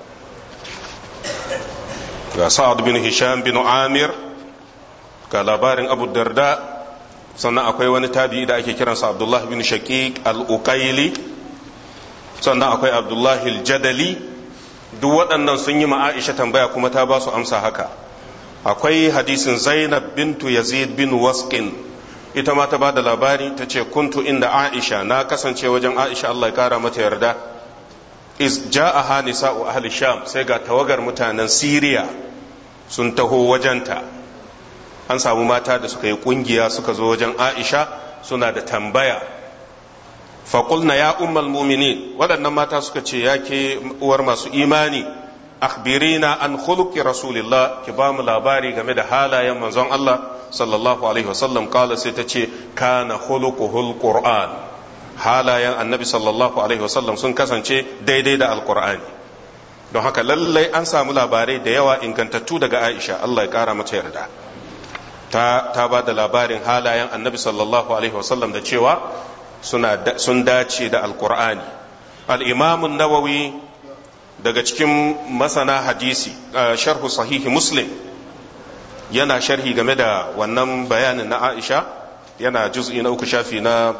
Ga Sa'ad bin Hisham bin Amir, ga labarin Abu Darda, sannan akwai wani tabi'i da ake kiransa Abdullah bin Shaqiq al-Uqayli, sannan akwai Abdullah al-Jadali. Duk waɗannan sun yi ma Aisha tambaya kuma ta ba su amsa haka. Akwai hadisin Zainab bintu Yazid bin Wasqin, ita ma ta ba da labari, ta ce kuntu inda Aisha, na kasance wajen Aisha Allah ya kara mata yarda. Is ja'aha nisa'u ahli Sham, sai ga tawagar mutanen Siriya sun taho wajenta. An samu mata da suka yi kungiya suka zo wajen Aisha suna da tambaya. Faƙulna ya ummal muminin, waɗannan mata suka ce ya ke uwar masu imani, akhbirina an khuluqi rasulillah, ki ba mu labari game da halayen manzon Allah sallallahu alaihi wasallam. Kala, sai ta ce kana khuluquhul Qur'an, halayen annabi sallallahu alaihi wasallam sun kasance daidai da alqur'ani. Don haka lallai an samu labarai da yawa ingantattu daga Aisha, Allah ya kara mata yarda. Ta ba da labarin halayen annabi sallallahu alaihi wasallam da cewa sun dace da alkur'ani. Al'imamun Nawawi, daga cikin masana hadisi, sharhu sahihi Muslim, yana sharhi game da wannan bayanin na Aisha, yana juz'i na 3 shafi na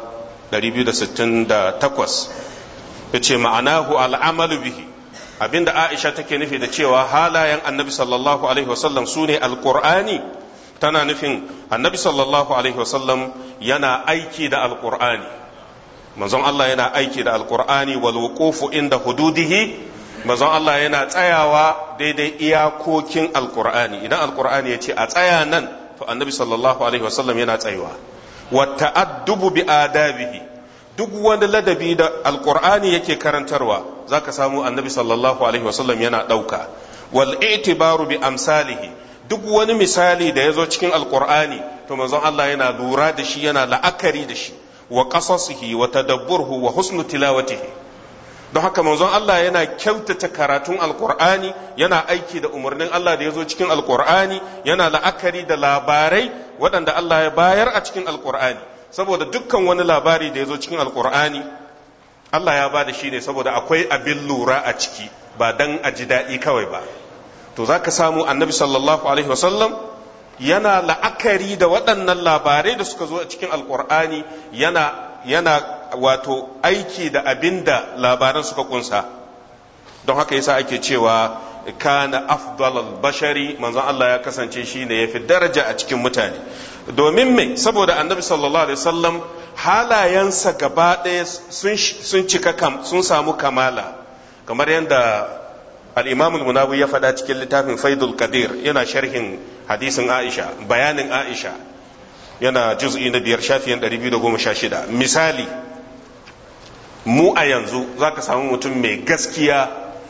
268. ya ce ma'anahu al'amalu bihi, abinda Aisha take nufi da cewa halayen annabi sallallahu alaihi wasallam su ne alƙur'ani, tana nufin annabi sallallahu alaihi wasallam yana aiki da alƙur'ani, manzon Allah yana aiki da alƙur'ani, wal wuqufu inda hududihi, manzon Allah yana tsayawa daidai iyakokin alqur'ani idan alqur'ani ya ce a tsaya nan to annabi sallallahu alaihi wasallam yana tsayawa wa ta'addubu bi adabihi duk wani ladabi da alqur'ani yake karantarwa zaka samu annabi sallallahu alaihi wasallam yana dauka wal i'tibaru bi amsalihi duk wani misali da yazo cikin alqur'ani to manzon Allah yana lura da shi yana la'akari da shi wa qasasihi wa tadabburhu wa husnu tilawatihi don haka manzon Allah yana kyautata karatun alqur'ani yana aiki da umarnin Allah da yazo cikin alqur'ani yana la'akari da labarai waɗanda Allah ya bayar a cikin alqur'ani saboda dukkan wani labari da yazo cikin alqur'ani Allah ya bada shi ne saboda akwai abin lura a ciki ba dan a ji daɗi kawai ba to zaka samu annabi sallallahu alaihi wasallam yana la'akari da waɗannan labarai da suka zo a cikin alkur'ani yana wato aiki da abin da labaran suka kunsa don haka yasa ake cewa kana afdalal bashari manzon Allah ya kasance shine yafi daraja a cikin mutane domin me saboda annabi sallallahu alaihi wasallam halayensa gaba ɗaya sun cika sun samu kamala kamar yadda al-imam al-munawi ya faɗa cikin littafin faidul qadir yana sharhin hadisin Aisha bayanin Aisha yana juz'i na 5 shafiyan 216 misali mu a yanzu zaka samu mutum mai gaskiya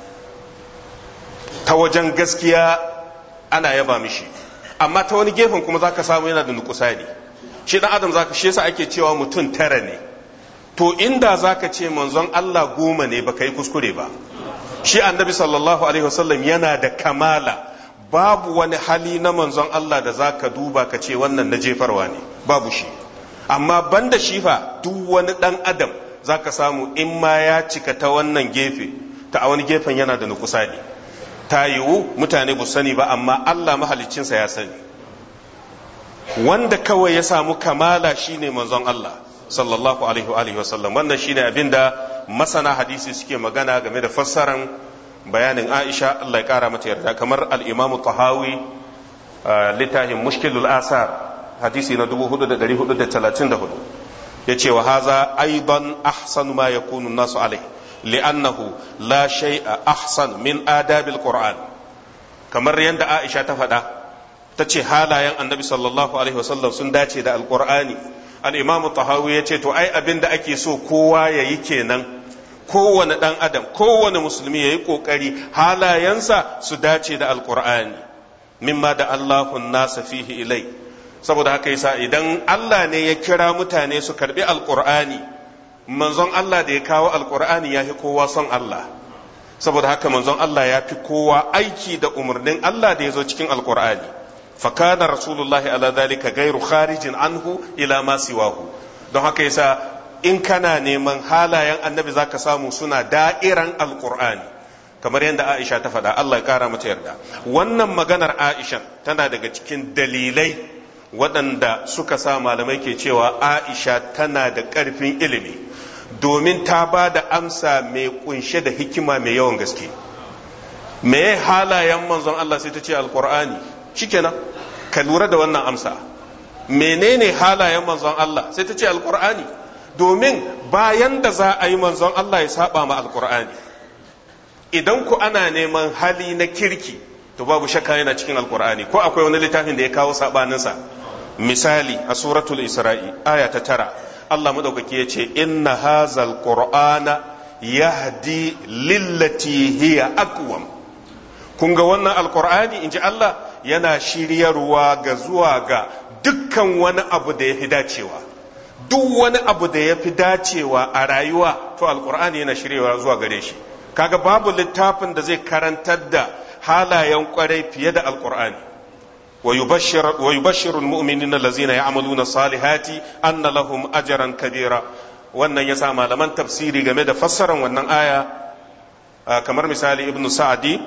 ta wajen gaskiya ana yaba mishi amma ta wani gefen kuma zaka samu yana da nukusani shi dan adam zaka shi yasa ake cewa mutum tara ne to inda zaka ce manzon Allah 10 ne baka yi kuskure ba shi annabi sallallahu alaihi wasallam yana da kamala babu wani hali na manzon Allah da zaka duba ka ce wannan na jefarwa ne babu shi amma banda shi fa duk wani dan adam zaka samu in ma ya cika ta wannan gefe ta a wani gefen yana da nukusani ta yiwu mutane bu sani ba amma Allah mahaliccinsa ya sani wanda kawai ya samu kamala shine manzon Allah sallallahu alaihi wa alihi wasallam wannan shine abinda masana hadisi suke magana game da fassaran bayanin Aisha Allah ya kara mata yarda kamar al-Imam Tahawi littafin Mushkilul Asar hadisi na 4434 yace wa haza aidan ahsanu ma yakunu an-nasu alaihi li'annahu la shay'a ahsan min adabil Qur'an kamar yanda Aisha ta faɗa tace halayen Annabi sallallahu alaihi wasallam sun dace da al-Qur'ani al-Imam Tahawi yace to ai abinda ake so kowa yayi kenan kowane ɗan adam kowane musulmi ya yi ƙoƙari halayensa su dace da alƙur'ani mimma da Allahun nasa fihi ilai saboda haka yasa idan Allah ne ya kira mutane su karbi alƙur'ani manzon Allah da ya kawo alƙur'ani ya fi kowa son Allah saboda haka manzon Allah ya fi kowa aiki da umarnin Allah da ya zo cikin alƙur'ani fakana rasulullahi ala dhalika gairu kharijin anhu ila ma siwahu don haka yasa in kana neman halayen annabi za ka samu suna da'iran alkur'ani kamar yadda aisha ta faɗa Allah ya ƙara mata yarda wannan maganar aisha tana daga cikin dalilai waɗanda suka sa malamai ke cewa aisha tana da ƙarfin ilimi domin ta ba da amsa mai kunshe da hikima mai yawan gaske me halayen manzon Allah sai ta ce alkur'ani shikenan ka lura da wannan amsa menene halayen manzon Allah sai ta ce alkur'ani domin bayan da za a yi manzon Allah ya saba ma alkur'ani idan ku ana neman hali na kirki to babu shakka yana cikin alkur'ani ko akwai wani littafin da ya kawo sabaninsa misali a suratul isra'i aya ta 9 Allah madaukaki ya ce inna hazal qur'ana yahdi lillati hiya aqwam kun ga wannan alkur'ani inji Allah yana shiryarwa ga zuwa ga dukkan wani abu da ya fi dacewa duk wani abu da ya fi dacewa a rayuwa to alkur'ani yana shiryawa zuwa gare shi kaga babu littafin da zai karantar da halayen kwarai fiye da alkur'ani wa yubashshiru almu'minina allazina ya'maluna salihati anna lahum ajran kabira wannan yasa malaman tafsiri game da fassarar wannan aya kamar misali ibnu sa'di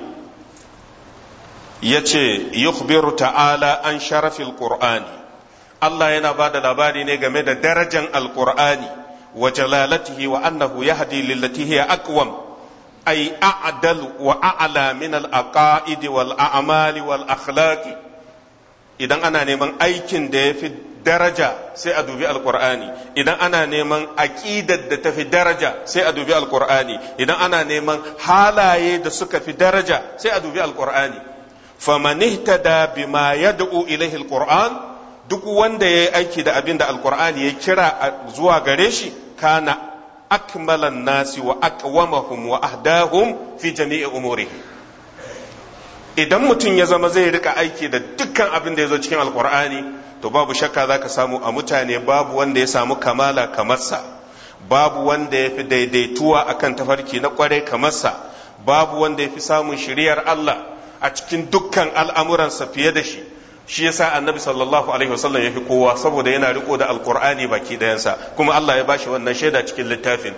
yace yukhbiru ta'ala an sharafil qur'ani Allah yana ba da labari ne game da darajan alkur'ani wa jalalatihi wa annahu yahdi lillati hiya aqwam ay a'dal wa a'la min al-aqaid wal a'mal wal akhlaq idan ana neman aikin da yafi daraja sai a dubi alqur'ani, idan ana neman aqidar da tafi daraja sai a dubi alqur'ani, idan ana neman halaye da suka fi daraja sai a dubi alqur'ani. faman ihtada bima yad'u ilayhi alqur'an, duk wanda yayi aiki da abin da alqur'ani ya kira zuwa gare shi, kana akmalan nasi wa aqwamahum wa ahdahum fi jami'i umurihi. Idan mutum ya zama zai rika aiki da dukkan abin da ya zo cikin alkur'ani, to babu shakka za ka samu a mutane babu wanda ya samu kamala kamarsa, babu wanda ya fi daidaituwa akan tafarki na kwarai kamarsa, babu wanda ya fi samun shiriyar Allah a cikin dukkan al'amuransa fiye da shi. Shi yasa annabi sallallahu alaihi wasallam ya fi kowa, saboda yana riko da alkur'ani baki dayansa, kuma Allah ya bashi wannan shaida cikin littafin.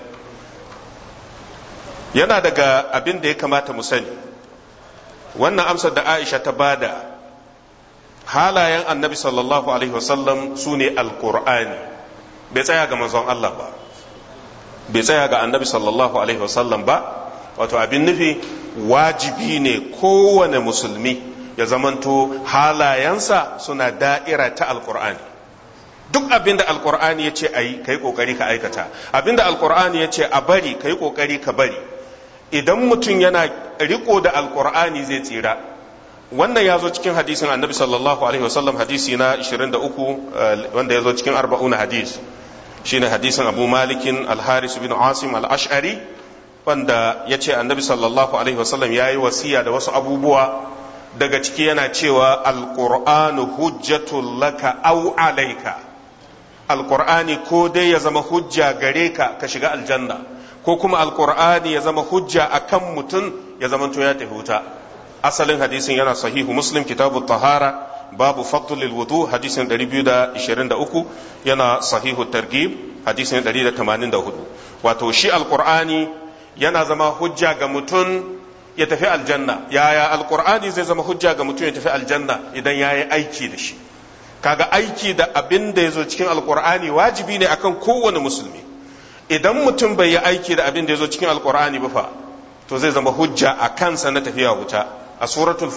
Yana daga abin da ya kamata mu sani, wannan amsar da Aisha ta bada, halayen annabi sallallahu alaihi wasallam su ne alkur'ani, bai tsaya ga manzon Allah ba, bai tsaya ga annabi sallallahu alaihi wasallam ba. Wato abin nufi, wajibi ne kowane musulmi ya zamanto halayensa suna da'ira ta alkur'ani. Duk abin da alkur'ani ya ce a yi, ka yi ƙoƙari ka aikata, abin da alkur'ani ya ce a bari, ka yi ƙoƙari ka bari. Idan mutum yana riko da alkur'ani zai tsira. Wannan ya zo cikin hadisin annabi sallallahu alaihi wasallam, hadisi na 23 wanda ya zo cikin 40 hadis, shine hadisin Abu Malikin al-Haris bin Asim al-Ash'ari, wanda ya ce annabi sallallahu alaihi wasallam ya yi wasiya da wasu abubuwa, daga ciki yana cewa alqur'anu hujjatul laka aw alayka. Alqur'ani ko dai ya zama hujja gare ka ka shiga aljanna, ko kuma alqur'ani ya zama hujja akan mutum ya zamanto ya tafi wuta. Asalin hadisin yana sahihu Muslim, kitabu tahara, babu fadlil wudu, hadisin 223, yana sahihu targhib, hadisin 184. Wato shi alqur'ani yana zama hujja ga mutum ya tafi aljanna. Yaya alqur'ani zai zama hujja ga mutum ya tafi aljanna? Idan yayi aiki da shi. Kaga aiki da abin da yazo cikin alqur'ani wajibi ne akan kowane musulmi. Idan mutum bai yi aiki da abin da yazo cikin alqur'ani ba fa, to zai zama hujja a kansa na tafiya wuta. A suratul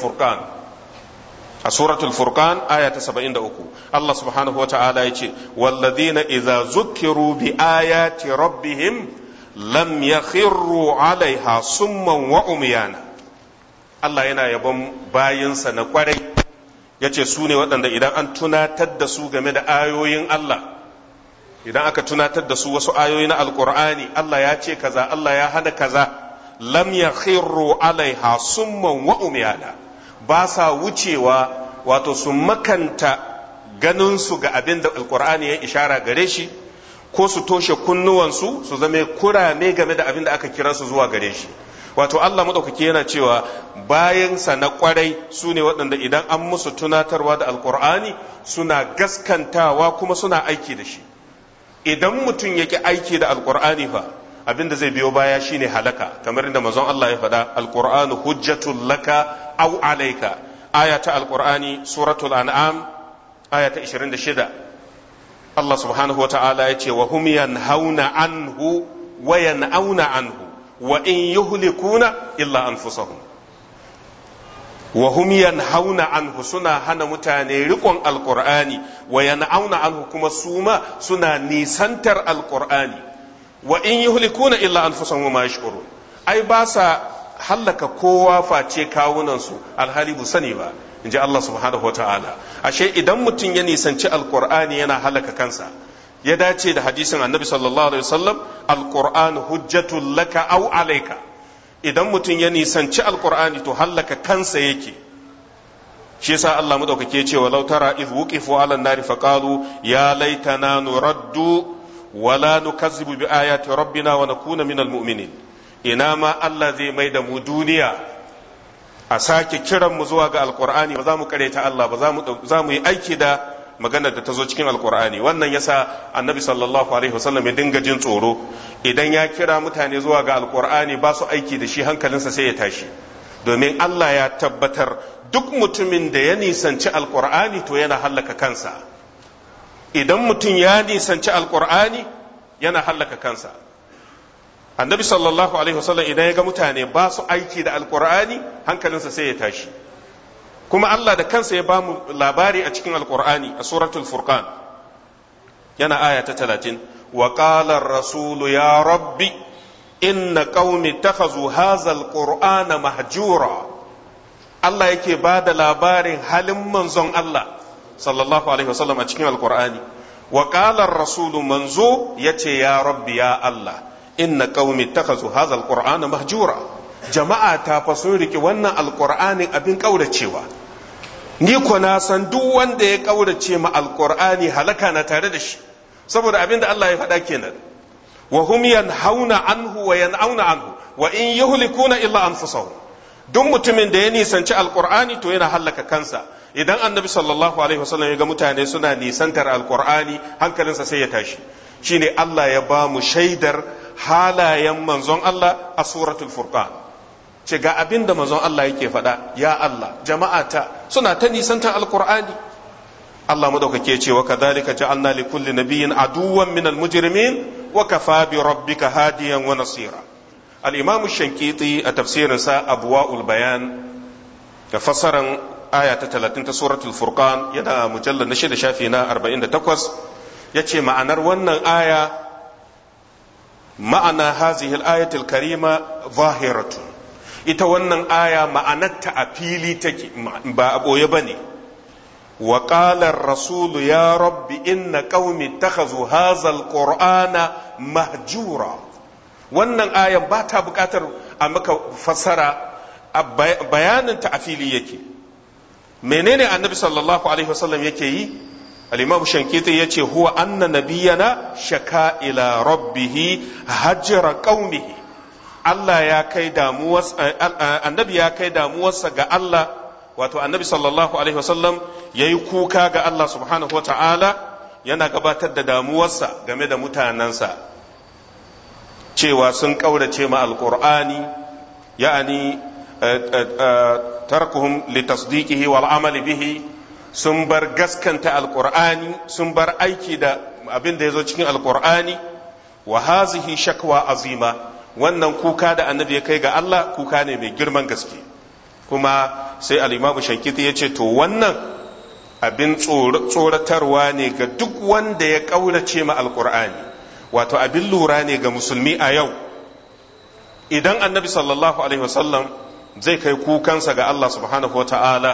furqan aya ta 73 Allah subhanahu wa ta'ala yace, walladhina idza zukkiru bi ayati rabbihim lam yakhirru alaiha summan wa umyana. Allah yana yabon bayinsa na kwarai, yace su ne waɗanda idan an tunatar da su game da ayoyin Allah, idan aka tunatar da su wasu ayoyi na alkur'ani, Allah ya ce kaza, Allah ya hana kaza, lam yakhirru alaiha summan wa umyana, ba sa wucewa, wato su makanta ganin su ga abin da alkur'ani ya ishara gare shi, ko su toshe kunnuwansu su zame kurame game da abin da aka kira su zuwa gare shi. Wato Allah madaukaki yana cewa bayansa na kwarai su ne waɗanda idan an musu tunatarwa da alkur'ani suna gaskantawa kuma suna aiki da shi. Idan mutum yake aiki da alkur'ani fa, abin da zai biyo baya shine halaka, kamar inda manzon Allah ya faɗa, alqur'anu hujjatul laka aw alayka. Aya ta alqur'ani suratul an'am aya ta 26, Allah subhanahu wa ta'ala ya ce, wa hum yanhauna anhu wa yan'auna anhu wa in yuhlikuna illa anfusahum. Wa hum yanhauna anhu, suna hana mutane riƙon alqur'ani, wa yan'auna anhu kuma suma suna nisantar alqur'ani. Wa in yuhlikuna illa anfusahum ma yash'urun. Ai ba sa hallaka kowa face kawunan su, alhali bu sani ba, inji Allah subhanahu wataala. Ashe idan mutum ya nisanci alqur'ani yana halaka kansa. Ya dace da hadisin annabi sallallahu alaihi wasallam, alqur'anu hujjatul laka aw alayka. Idan mutum ya nisanci alqur'ani to hallaka kansa yake. Shi yasa Allah madaukake ce, walau tara idh wuqifu ala an-nari faqalu ya laitana nuraddu wala nukazzibu bi ayati rabbina wa nakuna minal mu'minin. Ina ma Allah zai mai da mu duniya, a sake kiran mu zuwa ga alqur'ani, ba za mu kareta Allah ba, za mu yi aiki da maganar da ta zo cikin alqur'ani. Wannan yasa annabi sallallahu alaihi wasallam ya dinga jin tsoro idan ya kira mutane zuwa ga alqur'ani ba su aiki da shi, hankalinsa sai ya tashi, domin Allah ya tabbatar duk mutumin da ya nisanci alqur'ani to yana hallaka kansa. Idan mutum ya nisanci alkur'ani yana hallaka kansa. Annabi sallallahu alaihi wasallam idan ya ga mutane ba su aiki da alkur'ani, hankalinsa sai ya tashi. Kuma Allah da kansa ya ba mu labari a cikin alkur'ani a suratul furqan, yana aya ta 30 wa qala ar-rasul ya rabbi inna qaumi takhazu hadha al-qur'ana mahjura. Allah yake ba da labarin halin manzon Allah sallallahu alaihi wasallam a cikin alqur'ani. wa qala ar-rasul manzo yace ya rabbi ya Allah inna qaumi takhazu hadha al-qur'ana mahjura. Jama'a ta fa sun riki wannan alqur'anin abin kauracewa. Ni ko na san duk wanda ya kaurace ma alqur'ani halaka na tare da shi, saboda abin da Allah ya faɗa kenan. wa hum yanhauna anhu wa yan'auna anhu wa in yuhlikuna illa anfusahum. duk mutumin da ya nisanci alqur'ani to yana hallaka kansa. Idan annabi sallallahu alaihi wasallam ya ga mutane suna nisantar alqur'ani, hankalinsa sai ya tashi. Shine Allah ya ba mu shaidar halayen manzon Allah a suratul furqan. Ce ga abin da manzon Allah yake faɗa, ya Allah jama'ata suna ta nisantar alqur'ani. Allah madaukake ce wa kadhalika ja'alna li kulli nabiyyin aduwwan minal mujrimin wa kafa bi rabbika hadiyan wa nasira. al-imam shankiti a tafsirin sa abwaul bayan da fassaran aya ta 30 ta suratul furqan yana mujallal na 6 shafi na 48 yace ma'anar wannan aya ma'ana hazihi al-ayati al-karima zahiratun. Ita wannan aya ma'anarta a fili take ba a boye bane. wa qala ar-rasul ya rabbi inna qaumi ittakhadhu hadha al-qur'ana mahjura. wannan ayan ba ta bukatar a maka fassara, bayanin ta a fili yake. menene annabi sallallahu alaihi wasallam yake yi? al-imam shankiti yace huwa anna nabiyyana shaka ila rabbih hajra qaumihi. Allah ya kai damuwarsa, annabi ya kai damuwarsa ga Allah, wato annabi sallallahu alaihi wasallam yayi kuka ga Allah subhanahu wata'ala, yana gabatar da damuwarsa game da mutanansa cewa sun kaurace ma alqur'ani, ya'ani tarkuhum litasdiqihi wal amali bihi, sun bar gaskanta alqur'ani, sun bar aiki da abin da yazo cikin alqur'ani. wa hazihi shakwa azima. wannan kuka da annabi ya kai ga Allah kuka ne mai girman gaske. kuma sai al-imamu shankiti ya ce to wannan abin tsoratarwa ne ga duk wanda ya kaurace ma alqur'ani, wato abin lura ne ga musulmi a yau. idan annabi sallallahu alaihi wasallam zai kai kukansa ga Allah subhanahu wa ta'ala,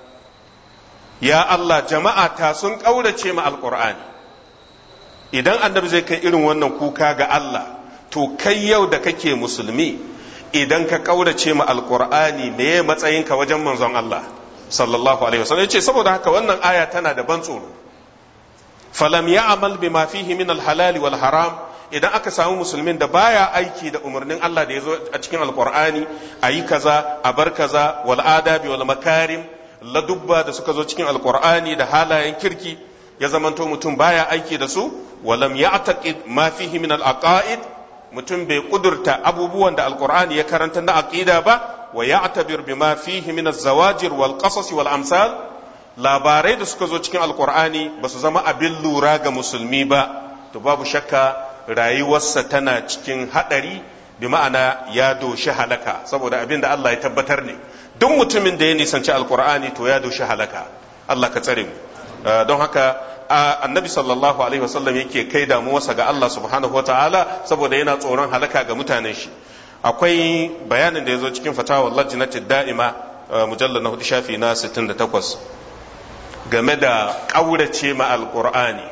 ya Allah jama'a ta sun kaurace ma alqur'ani, idan annabi zai kai irin wannan kuka ga Allah, to kai yau da kake musulmi idan ka kaurace ma alqur'ani me matsayinka wajen manzon Allah sallallahu alaihi wasallam? yace saboda haka wannan aya tana da ban tsoro. falam ya'mal bima fihi min al-halal wal haram. idan aka samu musulmin da baya aiki da umarnin Allah da yazo a cikin alqur'ani, ayi kaza a bar kaza, wal adabi wal makarim, ladubba da suka zo cikin alqur'ani da halayen kirki, ya zamanto mutum baya aiki da su. walam ya'taqid ma fihi min al-aqaid, mutum bai kudurta abubuwan da alkur'ani ya karanta na aqida ba. wa ya'tabir bima fihi min az-zawajir wal qasas wal amsal, labarai da suka zo cikin alkur'ani ba su zama abin lura ga musulmi ba, to babu shakka rayuwarsa tana cikin hadari, bi ma'ana ya doshi halaka, saboda abin da Allah ya tabbatar ne. duk mutumin da ya nisanci alkur'ani to ya doshi halaka. Allah ka tsare mu. don haka annabi sallallahu alaihi wasallam yake kai damuwarsa ga Allah subhanahu wataala, saboda yana tsoron halaka ga mutanen shi. akwai bayanin da ya zo cikin fatawa lajnatid da'ima mujallal na 4 shafi na 68 game da kaurace ma alqur'ani.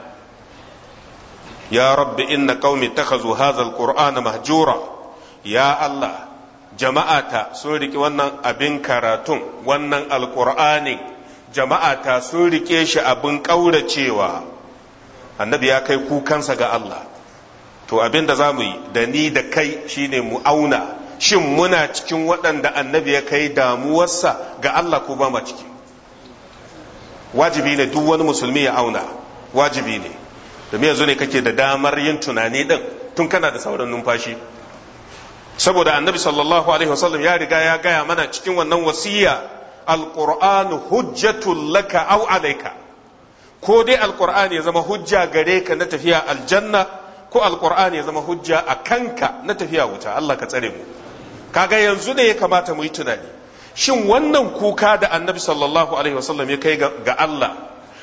ya rabbi inna qaumi takhazu hadha alqur'ana mahjura. ya Allah jama'ata sun riki wannan abin karatun, wannan alqur'ani jama'ata sun rike shi abin ƙauracewa. annabi ya kai kukansa ga Allah. to abin da za mu yi da ni da kai shine mu auna, shin muna cikin waɗanda annabi ya kai damuwarsa ga Allah ko ba ma ciki? wajibi ne duk wani musulmi ya auna, wajibi ne. domin yanzu ne kake da damar yin tunani din tun kana da sauran numfashi, saboda annabi sallallahu alaihi wasallam ya riga ya gaya mana cikin wannan wasiya, alqur'anu hujjatul laka aw alayka. ko dai alqur'ani ya zama hujja gare ka na tafiya aljanna, ko alqur'ani ya zama hujja a kanka na tafiya wuta. Allah ka tsare mu. kaga yanzu ne ya kamata mu yi tunani, shin wannan kuka da annabi sallallahu alaihi wasallam ya kai ga Allah,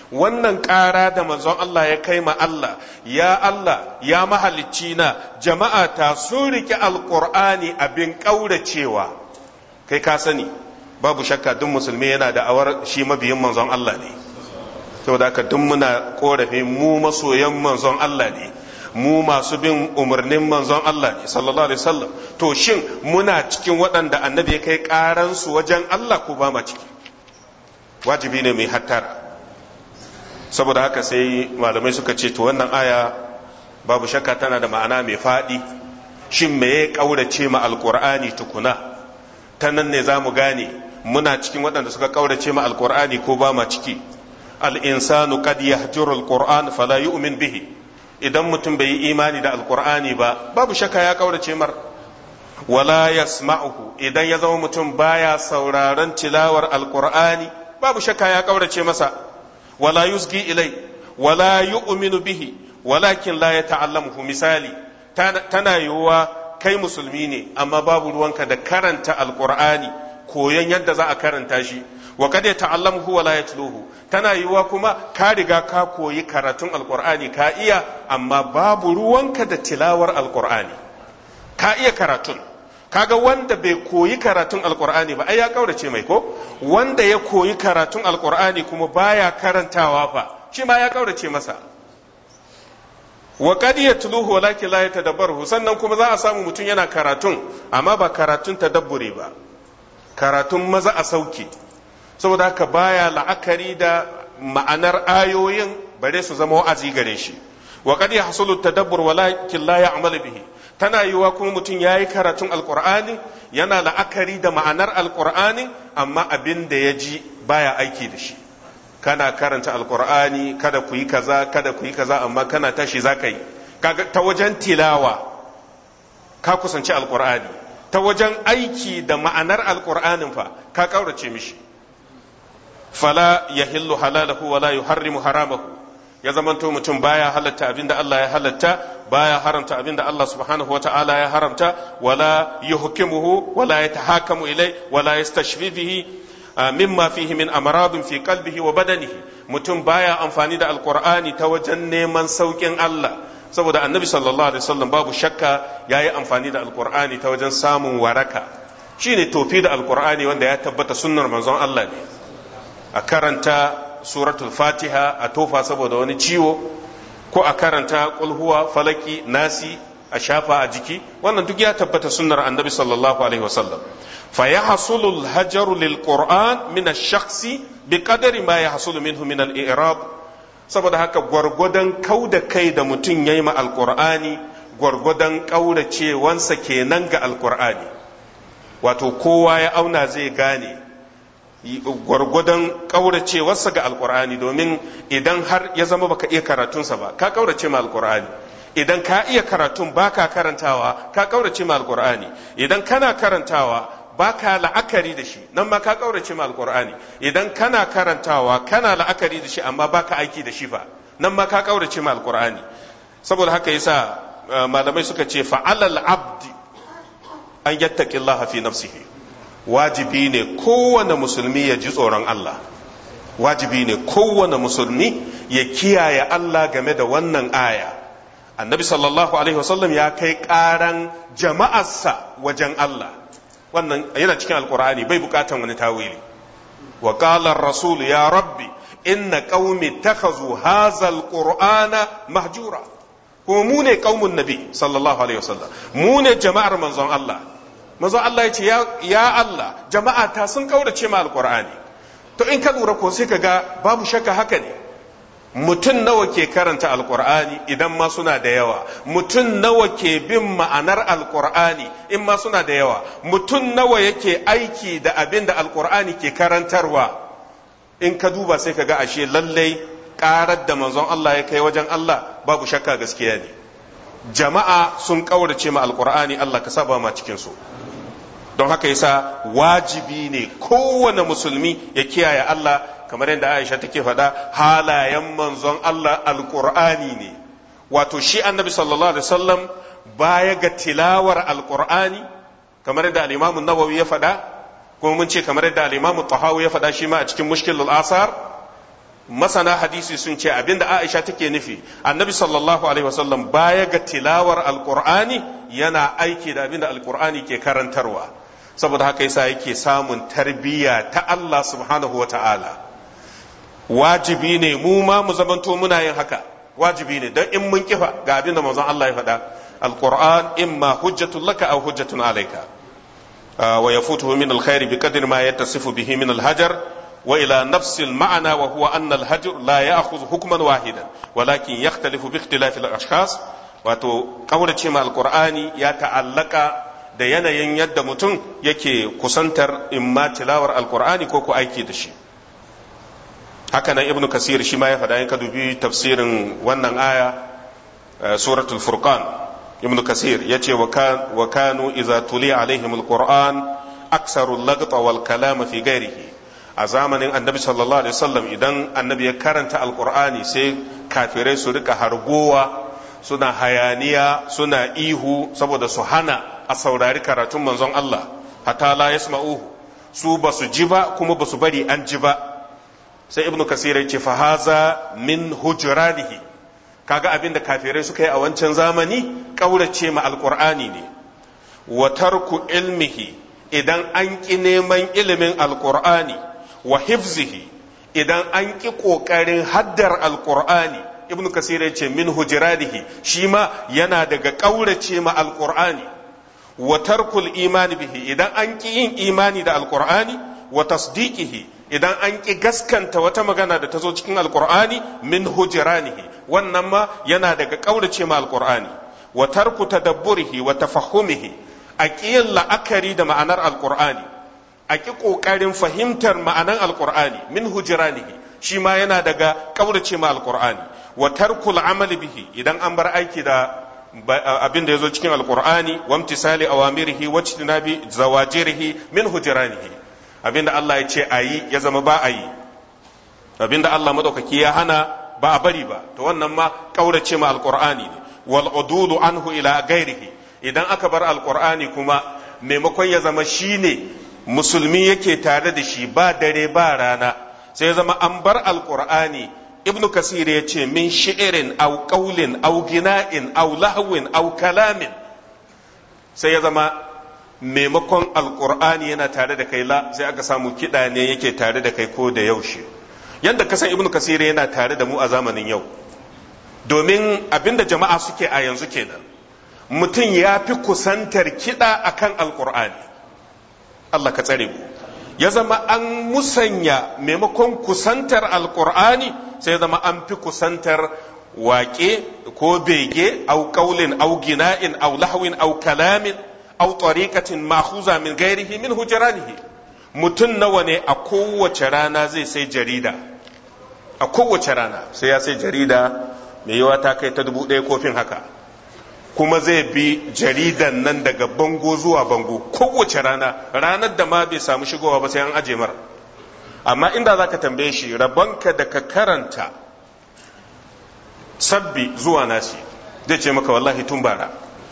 wannan ƙara da manzon Allah ya kai ma Allah, ya mahalicci na, jama'a ta sun rike alƙur'ani abin ƙauracewa. Kai ka sani babu shakka duk musulmi yana da awar shi mabiyin manzon Allah ne, saboda haka duk muna ƙorafi mu masoyan manzon Allah ne, mu masu bin umarnin manzon Allah ne sallallahu alaihi wasallam. To shin muna cikin waɗanda annabi ya kai ƙaransu wajen Allah ko ba ma ciki? Wajibi ne mai hattara. Saboda haka sai malamai suka ce to wannan aya babu shakka tana da ma'ana mai faɗi. Shin me ya ƙaurace ma alƙur'ani tukuna? Ta nan ne za mu gane muna cikin waɗanda suka ƙaurace ma alƙur'ani ko ba ma ciki. Al-insanu qad yahjuru al-qur'an fala yu'min bihi. Idan mutum bai yi imani da alƙur'ani ba, babu shakka ya ƙaurace mar. Wala yasma'uhu, idan ya zama mutum baya sauraron tilawar alƙur'ani, babu shakka ya ƙaurace masa. wala yusgi ilai wala yu'minu bihi walakin la yata'allamuhu. Misali, tana yiwuwa kai musulmi ne amma babu ruwanka da karanta alqur'ani, koyon yadda za a karanta shi, wa kad yata'allamuhu wala yatluhu. Tana yiwuwa kuma ka riga ka koyi karatun alqur'ani ka iya, amma babu ruwanka da tilawar alqur'ani. Ka iya karatun, kaga wanda bai koyi karatun alkur'ani ba ai ya kaurace mai ko, wanda ya koyi karatun alkur'ani kuma baya karantawa fa shi ma ya kaurace masa. Wa qad yatluhu walakin la yatadabbaru, sannan kuma za a samu mutum yana karatun amma ba karatun tadabburi ba, karatun maza a sauke, saboda haka baya la'akari da ma'anar ayoyin bare su zama wa'azi gare shi. Wa qad yahsulu tadabbur walakin la ya'malu bihi. Tana yiwuwa kuma mutum ya yi karatun alkur'ani yana la'akari da ma'anar alkur'ani amma abin da ya ji baya aiki da shi. Kana karanta alkur'ani kada ku yi kaza kada ku yi kaza, amma kana tashi za ka yi. Ta wajen tilawa ka kusanci alkur'ani, ta wajen aiki da ma'anar alkur'anin fa ka kaurace mishi. Fala yahillu halalahu wala yuharrimu haramahu. Ya zamanto mutum baya halatta abinda Allah ya halatta, baya haramta abinda Allah subhanahu wa ta'ala ya haramta, wala yuhkimuhu wala yatahakamu ilai wala yastashfi bihi mimma fihi min amradin fi qalbihi wa badanihi. Mutum baya amfani da alqur'ani ta wajen neman saukin Allah, saboda annabi sallallahu alaihi wasallam babu shakka yayi amfani da alqur'ani ta wajen samun waraka. Shine tofi da alqur'ani wanda ya tabbata sunnar manzon Allah ne. A karanta suratul fatiha a tofa saboda wani ciwo, ko a karanta qul huwa falaki nasi a shafa a jiki, wannan duk ya tabbata sunnar annabi sallallahu alaihi wasallam. Fa yahsulu al-hajaru lil qur'an min ash-shakhsi bi qadari ma yahsulu minhu min al-i'rab. Saboda haka gwargwadon kauda kai da mutum yayi ma alqur'ani, gwargwadon kauracewansa kenan ga alqur'ani. Wato kowa ya auna zai gane gwargwadon kauracewarsa ga alkur'ani, domin idan har ya zama baka iya karatunsa ba ka kaurace ma alkur'ani, idan ka iya karatun baka karantawa ka kaurace ma alkur'ani, idan kana karantawa baka la'akari da shi nan ma ka kaurace ma alkur'ani, idan kana karantawa kana la'akari da shi amma baka aiki da shi fa nan ma ka kaurace ma alkur'ani. Saboda haka yasa malamai suka ce fa'alal abdi an yattaqillaha fi nafsihi. Wajibi ne kowane musulmi ya ji tsoron Allah, wajibi ne kowane musulmi ya kiyaye Allah game da wannan aya. Annabi sallallahu alaihi wasallam ya kai ƙaran jama'arsa wajen Allah, wannan yana cikin alkur'ani bai bukatan wani tawili. Wa qala ar-rasul ya rabbi inna qaumi takhazu hadha al-qur'ana mahjura. Kuma mu ne qaumun nabi sallallahu alaihi wasallam, mu ne jama'ar manzon Allah. Manzo Allah ya ce ya Allah jama'a ta sun kaurace ma alqur'ani. To in ka lura ko sai ka ga babu shakka haka ne. Mutum nawa ke karanta alqur'ani idan ma suna da yawa, mutum nawa ke bin ma'anar alqur'ani in ma suna da yawa, mutum nawa yake aiki da abin da alqur'ani ke karantarwa. In ka duba sai ka ga ashe lallai karar da manzon Allah ya kai wajen Allah babu shakka gaskiya ne. Jama'a sun kaurace ma alqur'ani, Allah ka saba ma cikin su. Don haka yasa wajibi ne kowane musulmi ya kiyaye Allah, kamar yadda Aisha take faɗa halayen manzon Allah alqur'ani ne. Wato shi annabi sallallahu alaihi wasallam baya ga tilawar alqur'ani, kamar yadda al-Imam an-Nawawi ya faɗa, kuma mun ce kamar yadda al-Imam Tahawi ya faɗa shi ma a cikin Mushkilul Asar, masana hadisi sun ce abinda Aisha take nufi annabi sallallahu alaihi wasallam baya ga tilawar alqur'ani yana aiki da abinda alqur'ani ke karantarwa, saboda haka yasa yake samun tarbiyya ta Allah subhanahu wata'ala. Wajibi ne mu ma mu zamanto muna yin haka, wajibi ne don in mun kifa ga abinda manzon Allah ya faɗa, alqur'an imma hujjatun laka aw hujjatun alayka wa yafutuhu min alkhairi biqadri ma yattasifu bihi min alhajar وإلى نفس المعنى وهو أن الهجر لا يأخذ حكما واحدا ولكن يختلف باختلاف الأشخاص. wato kaurace ma alqur'ani ya ta'allaka da yanayin yadda mutum yake kusantar imma tilawar alqur'ani ko aiki da shi. haka nan ibnu kasir shi ma ya faɗa, in ka dubi tafsirin wannan aya suratul furqan, ibnu kasir yace wa kanu idza tuliya alaihim alqur'an aktsaru al-lagta wal kalama fi ghairihi. a zamanin annabi sallallahu alaihi wasallam idan annabi ya karanta alqur'ani sai kafirai su rika hargowa, suna hayaniya, suna ihu saboda su hana a saurari karatun manzon Allah, hatta la yasma'uhu, su ba su ji ba kuma ba su bari an ji ba. sai ibnu kasir ya ce fa haza min hujranihi, kaga abin da kafirai suka yi a wancan zamani kaurace ma alqur'ani ne. wa tarku ilmihi, idan an ki neman ilimin alqur'ani, wa hifzihi, idan an ƙi ƙoƙarin haddar alƙur'ani, ibnu kasir ya ce min hujranihi, shi ma yana daga ƙaurace ma alƙur'ani. wa tarkul imani bihi, idan an ƙi yin imani da alƙur'ani, wa tasdiqihi, idan an ƙi gaskanta wata magana da ta zo cikin alƙur'ani, min hujranihi, wannan ma yana daga ƙaurace ma alƙur'ani. wa tarku tadabburihi wa tafahhumihi, a ƙi yin la'akari da ma'anar alƙur'ani, a ƙi ƙoƙarin fahimtar ma'anan alƙur'ani, min hujranihi, shi ma yana daga ƙaurace ma alƙur'ani. wa tarkul amali bihi, idan an bar aiki da abin da ya zo cikin alƙur'ani, wa imtisali awamirihi wa ijtinabi zawajirihi, min hujranihi, abin da Allah ya ce a yi ya zama ba a yi, abin da Allah madaukaki ya hana ba a bari ba, to wannan ma ƙaurace ma alƙur'ani ne. wal ududu anhu ila gairihi, idan aka bar alƙur'ani kuma maimakon ya zama shine musulmi yake tare da shi ba dare ba rana, sai zama an bar alqur'ani. ibnu kasir ya ce min shi'irin aw qawlin aw gina'in aw lahwin aw kalamin, sai ya zama maimakon alqur'ani yana tare da kai sai aka samu kiɗa ne yake tare da kai ko da yaushe. yanda kasan ibnu kasir yana tare da mu a zamanin yau, domin abinda jama'a suke a yanzu kenan, mutum ya fi kusantar kiɗa akan alqur'ani. Allah ka tsare mu. ya zama an musanya maimakon kusantar alkur'ani sai ya zama an fi kusantar waƙe ko bege au qaulin au gina'in au lahwin au kalamin au tariqatin ma'khuza min ghairihi min hujranihi. mutum nawa ne a kowace rana zai sai jarida, a kowace rana sai ya sai jarida mai yawa ta kai ta 1000 kofin haka, kuma zai bi jaridan nan daga bango zuwa bango kowace rana, ranar da ma bai samu shigowa ba sai an aje mara. amma inda za ka tambaye shi rabonka da ka karanta sabbi zuwa nasi, zai ce maka wallahi tun bara.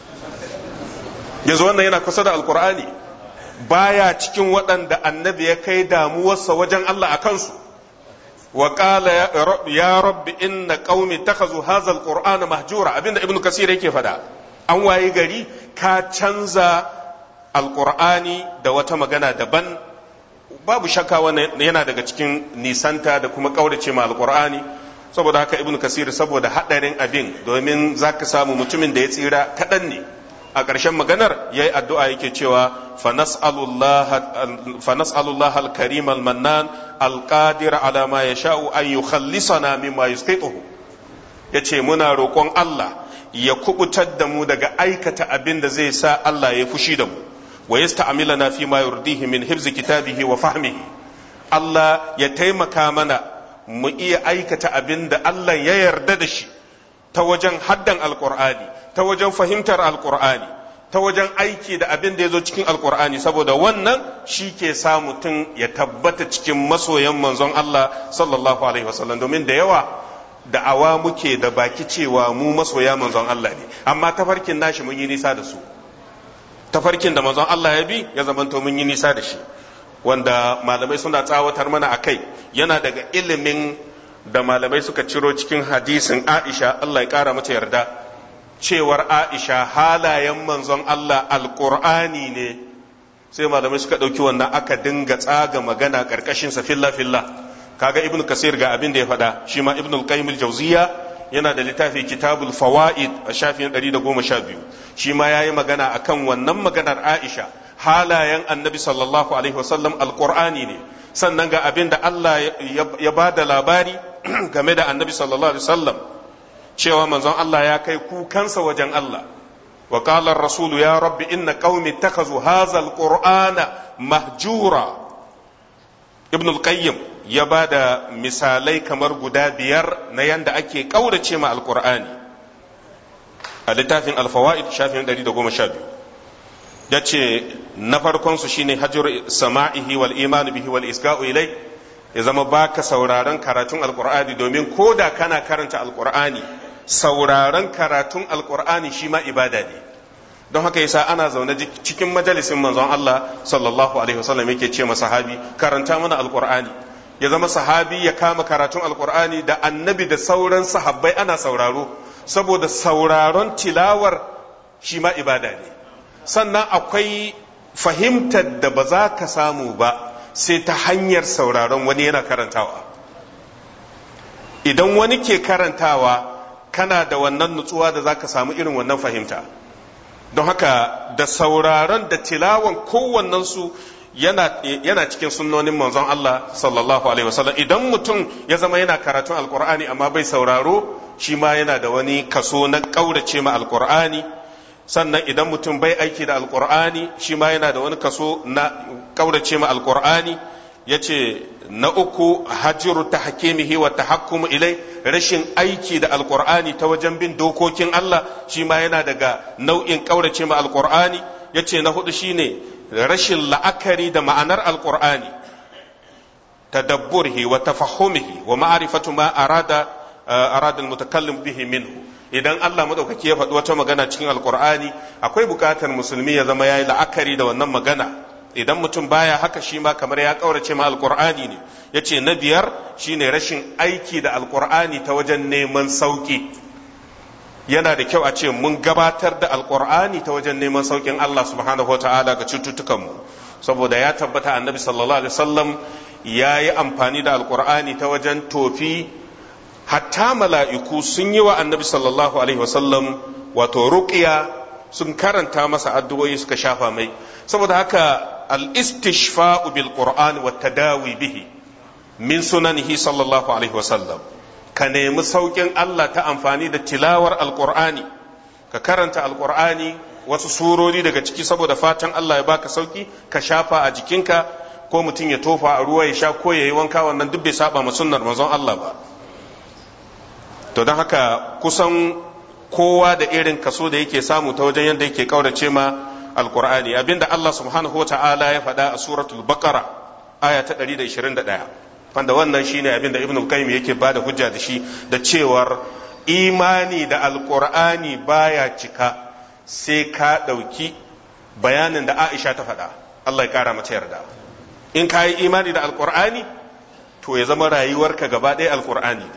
yanzu wannan yana kusa da alkur'ani, baya cikin waɗanda annabi ya kai damuwarsa wajen Allah a kansu. wa qala ya rabbi inna qaumi takhazu hadha alqur'ana mahjura, abinda ibnu kasir yake fada, an wayi gari ka canza alqur'ani da wata magana daban. babu shakka wannan yana daga cikin nisanta da kuma kaurace ma alqur'ani. saboda haka ibnu kasir, saboda hadarin abin, domin zaka samu mutumin da ya tsira kadan ne, a ƙarshen maganar yayi addu'a yake cewa fa nas'alullah al-karim al-mannan al-qadir ala ma yasha'u an yukhallisana mimma yusqituhu. yace muna roƙon Allah ya kubutar da mu daga aikata abin da zai sa Allah ya fushi da mu, wa yasta'milana fi ma yurdihi min hifzi kitabihi wa fahmihi. Allah ya taimaka mana mu iya aikata abin da Allah ya yarda da shi ta wajen haddan alqur'ani, ta wajen fahimtar alqur'ani, ta wajen aiki da abin da ya zo cikin alqur'ani, saboda wannan shi ke sa mutum ya tabbata cikin masoyan manzon Allah sallallahu alaihi wasallam. domin da yawa da'awa muke da baki cewa mu masoya manzon Allah ne, amma tafarkin nashi mun yi nisa da su. tafarkin da manzon Allah ya bi ya zamanto mun yi nisa da shi, wanda malamai suna tsawatar mana a kai. yana daga ilimin da malamai suka ciro cikin hadisin Aisha Allah ya kara mata yarda cewar Aisha halayen manzon Allah alqur'ani ne, sai malamai suka ɗauki wannan aka dinga tsaga magana ƙarƙashin sa filla kaga ibn kasir ga abin da ya faɗa, shi ma ibn al-qayyim al-jawziya yana da littafi kitabul fawaid a shafin 112, shi ma yayi magana akan wannan maganar Aisha halayen annabi sallallahu alaihi wasallam alqur'ani ne. Sannan ga abin da Allah ya ba da labari game da annabi sallallahu alaihi wasallam cewa manzon Allah ya kai kukansa wajen Allah, wa qala ar-rasul ya rabbi inna qaumi ittakhazu hadha al-qur'ana mahjura. ibn al-qayyim ya ba da misalai kamar guda 5 na yanda ake kaurace ma alqur'ani a littafin al-fawaid shafin 112. yace na farkon su shine hajr sama'ihi wal iman bihi wal isga'u ilai, ya zama baka sauraron karatun alqur'ani, domin koda kana karanta alqur'ani sauraron karatun alqur'ani shi ma ibada ne. don haka yasa ana zaune cikin majalisin manzon Allah sallallahu alaihi wasallam yake ce ma sahabi karanta mana alqur'ani, ya zama sahabi ya kama karatun alqur'ani da annabi da sauran sahabbai ana sauraro, saboda sauraron tilawar shi ma ibada ne. sannan akwai fahimtar da ba za ka samu ba sai ta hanyar sauraron wani yana karantawa. idan wani ke karantawa kana da wannan nutsuwa da za ka samu irin wannan fahimta. don haka da sauraron da tilawan kowannensu yana cikin sunnonin manzon Allah sallallahu alaihi wasallam. idan mutum ya zama yana karatun alkur'ani amma bai sauraro, shi ma yana da wani kaso na kaurace ma alkur'ani. sannan idan mutum bai aiki da alkur'ani, shi ma yana da wani kaso na kaurace ma alkur'ani. yace na uku hajru tahkimihi wa tahakkum ilai, rashin aiki da alqur'ani ta wajen bin dokokin Allah, shi ma yana daga nau'in kaurace ma alqur'ani. yace na hudu shine rashin la'akari da ma'anar alqur'ani, tadabburihi wa tafahhumihi wa ma'rifatu ma arada almutakallim bihi minhu. idan Allah madaukaki ya faɗi wata magana cikin alqur'ani, akwai bukatar musulmi ya zama yayi la'akari da wannan magana. idan mutum baya haka, shi ma kamar ya kaurace ma alqur'ani ne. yace na 5 shine rashin aiki da alqur'ani ta wajen neman sauki. yana da kyau a ce mun gabatar da alqur'ani ta wajen neman saukin Allah subhanahu wataala ga cututtukan mu, saboda ya tabbata annabi sallallahu alaihi wasallam yayi amfani da alqur'ani ta wajen tofi. hatta mala'iku sun yi wa annabi sallallahu alaihi wasallam wato ruqya, sun karanta masa addu'o'i suka shafa mai. saboda haka al-istishfa'u bil qur'an wa tadawi bihi min sunanihi sallallahu alaihi wasallam. ka nemi saukin Allah ta amfani da tilawar alqur'ani, ka karanta alqur'ani wasu surori daga ciki saboda fatan Allah ya baka sauki, ka shafa a jikinka, ko mutum ya tofa a ruwa ya sha ko yayi wanka, wannan duk bai saba ma sunnar manzon Allah ba. to don haka kusan kowa da irin kaso da yake samu ta wajen yadda yake kaurace ma alqur'ani. abinda Allah subhanahu wataala ya faɗa a suratul baqara aya ta 121, wanda wannan shine abinda ibn al-qayyim yake bada hujja da shi, da cewar imani da alqur'ani baya cika sai ka dauki bayanin da Aisha ta faɗa, Allah ya kara mata yarda. in ka yi imani da alqur'ani, to ya zama rayuwarka gaba ɗaya alqur'ani ne.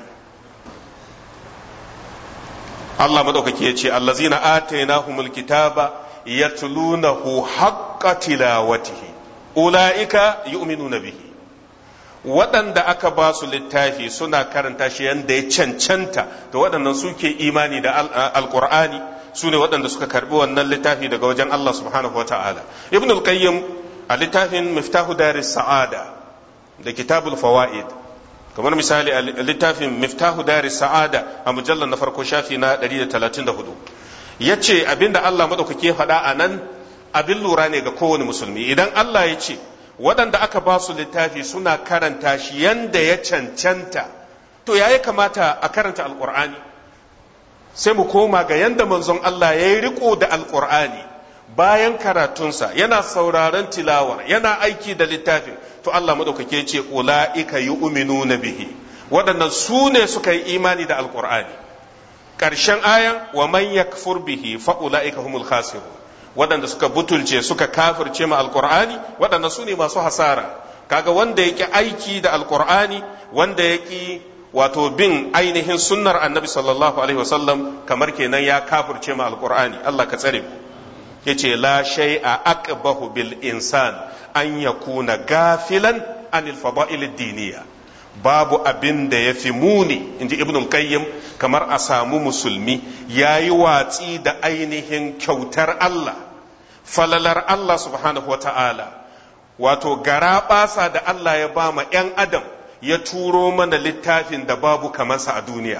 Allah madaukaki ya ce allazina atainahumul kitaba yatlunahu haqqa tilawatihi ulaika yu'minuna bihi. waɗanda aka ba su littafi suna karanta shi yanda ya cancanta, to waɗannan suke imani da alqur'ani, su ne waɗanda suka karbi wannan littafi daga wajen Allah subhanahu wataala. ibn al-qayyim a littafin miftahu daris sa'ada da kitabul fawaid, kamar misali a littafin miftahu daris sa'ada a mujallar na farko shafi na 134, yace abinda Allah madaukake faɗa a nan abin lura ne ga kowane musulmi. idan Allah ya ce waɗanda aka ba su littafi suna karanta shi yanda ya cancanta, to ya kamata a karanta alqur'ani. sai mu koma ga yanda manzon Allah ya yi riko da alqur'ani, bayan karatunsa yana sauraron tilawar, yana aiki da littafin, to Allah madaukake ce ula'ika yu'minuna bihi, waɗannan su ne suka yi imani da alqur'ani. ƙarshen ayan wa man yakfur bihi fa ula'ika humul khasirun, waɗanda suka butulce suka kafirce ma alqur'ani, waɗannan su ne masu hasara. kaga wanda yake aiki da alqur'ani, wanda yake wato bin ainihin sunnar annabi sallallahu alaihi wasallam kamar kenan ya kafirce ma alqur'ani. Allah ka tsare mu. yace la shay'a aqbahu bil insan an yakuna gafilan anil fada'il ad-diniyya. babu abin da yafi muni, inji ibn al-qayyim, kamar a samu musulmi yayi watsi da ainihin kyautar Allah, falalar Allah subhanahu wata'ala, wato garaɓasa da Allah ya ba ma 'yan adam, ya turo mana littafin da babu kamarsa a duniya,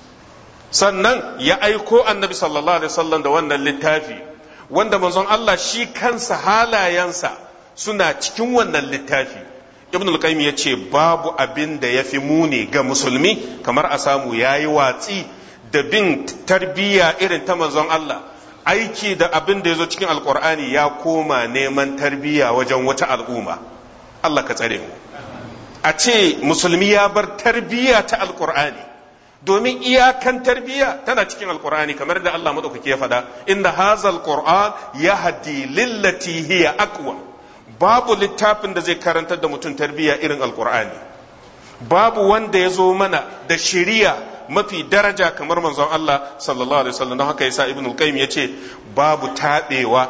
sannan ya aiko annabi sallallahu alaihi wasallam da wannan littafi wanda manzon Allah shi kansa halayensa suna cikin wannan littafi. ibn al-qayyim ya ce babu abin da ya fi muni ga musulmi kamar a samu ya yi watsi da bin tarbiyya irin ta manzon Allah, aiki da abin da ya zo cikin alkur'ani, ya koma neman tarbiyya wajen wata al'umma. Allah ka tsare mu. a ce musulmi ya bar tarbiyya ta alkur'ani, domin iyakan tarbiyya tana cikin alkur'ani, kamar da Allah madaukaki ya faɗa, inna hazal qur'an yahdi lillati hiya aqwa. babu littafin da zai karantar da mutum tarbiyya irin alkur'ani. babu wanda ya zo mana da shiriya mafi daraja kamar manzon Allah sallallahu alaihi wasallam. don haka yasa ibn al-qayyim yace babu tabewa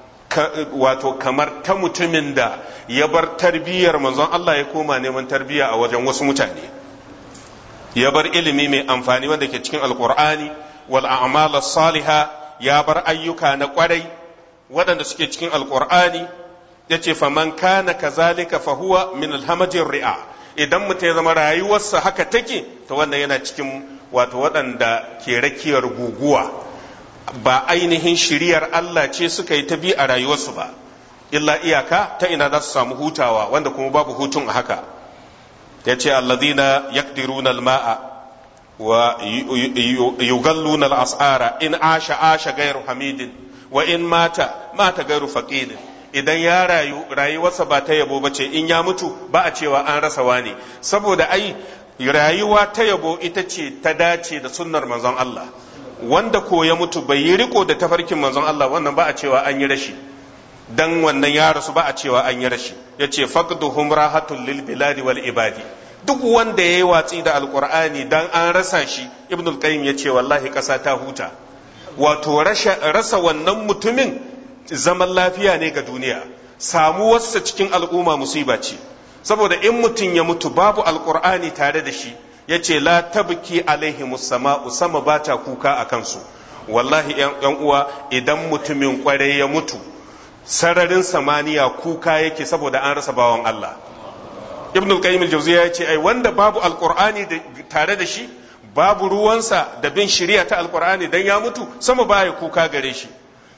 wato kamar ta mutumin da ya bar tarbiyyar manzon Allah ya koma neman tarbiyya a wajen wasu mutane, ya bar ilimi mai amfani wanda ke cikin alkur'ani, wal a'mal as-salihah, ya bar ayyuka na kwarai waɗanda suke cikin alkur'ani. yace faman kana kazalika fa huwa min alhamajir ri'a. idan mutum ya zama rayuwarsa haka take, to wannan yana cikin wato waɗanda ke rakiyar guguwa, ba ainihin shiriyar Allah ce suka yi ta bi a rayuwarsu ba, illa iyaka ta ina za su samu hutawa, wanda kuma babu hutun a haka. yace alladhina yaqdiruna alma'a wa yugalluna al-as'ara in asha ghayru hamidin wa in mata ghayru faqidin. idan ya rayuwarsa ba ta yabo ba ce, in ya mutu ba a cewa an rasa wani, saboda ai rayuwa ta yabo ita ce ta dace da sunnar manzon Allah. wanda ko ya mutu bai yi riko da tafarkin manzon Allah, wannan ba a cewa an yi rashi, dan wannan ya rasu ba a cewa an yi rashi. yace faqduhum rahatul lil biladi wal ibadi. duk wanda yayi watsi da alqur'ani dan an rasa shi, ibnul qayyim yace wallahi kasa ta huta. wato rasa wannan mutumin zaman lafiya ne ga duniya, samuwarsa cikin al'umma musiba ce, saboda in mutum ya mutu babu alkur'ani tare da shi, ya ce la tabki alaihimus sama'u, sama ba ta kuka a kansu. wallahi yan uwa, idan mutumin kwarai ya mutu, sararin samaniya kuka yake saboda an rasa bawan Allah. ibn al-qayyim al-jawziyya ya ce ai wanda babu alkur'ani tare da shi, babu ruwansa da bin shari'a ta alkur'ani, dan ya mutu sama baya kuka gare shi,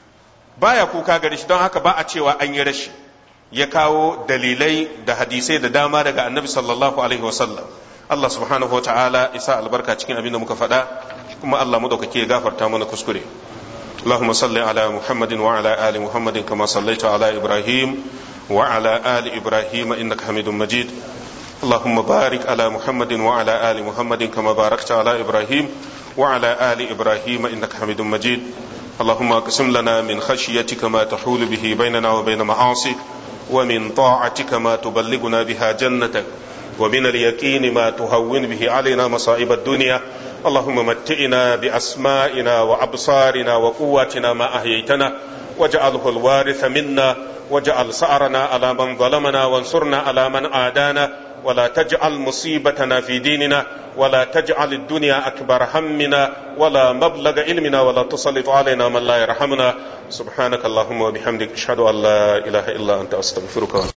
don haka ba a cewa an yi rashi. ya kawo dalilai da hadisai da dama daga annabi sallallahu alaihi wasallam. Allah subhanahu wa ta'ala isa albarka cikin abin da muka faɗa, kuma Allah madaukake ya gafarta mana kuskure. Allahumma salli ala Muhammadin wa ala ali Muhammadin kama sallaita ala Ibrahim wa ala ali Ibrahim innaka Hamidum Majid. Allahumma barik ala Muhammadin wa ala ali Muhammadin kama barakta ala Ibrahim wa ala ali Ibrahim innaka Hamidum Majid. اللهم اقسم لنا من خشيتك ما تحول به بيننا وبين معاصيك، ومن طاعتك ما تبلغنا بها جنتك، ومن اليقين ما تهون به علينا مصائب الدنيا. اللهم متئنا بأسمائنا وأبصارنا وقواتنا ما أحييتنا، واجعله الوارث منا، واجعل سعرنا على من ظلمنا، وانصرنا على من عادانا، ولا تجعل مصيبتنا في ديننا، ولا تجعل الدنيا أكبر همنا ولا مبلغ علمنا، ولا تسلط علينا من لا يرحمنا. سبحانك اللهم وبحمدك أشهد أن لا إله إلا أنت أستغفرك.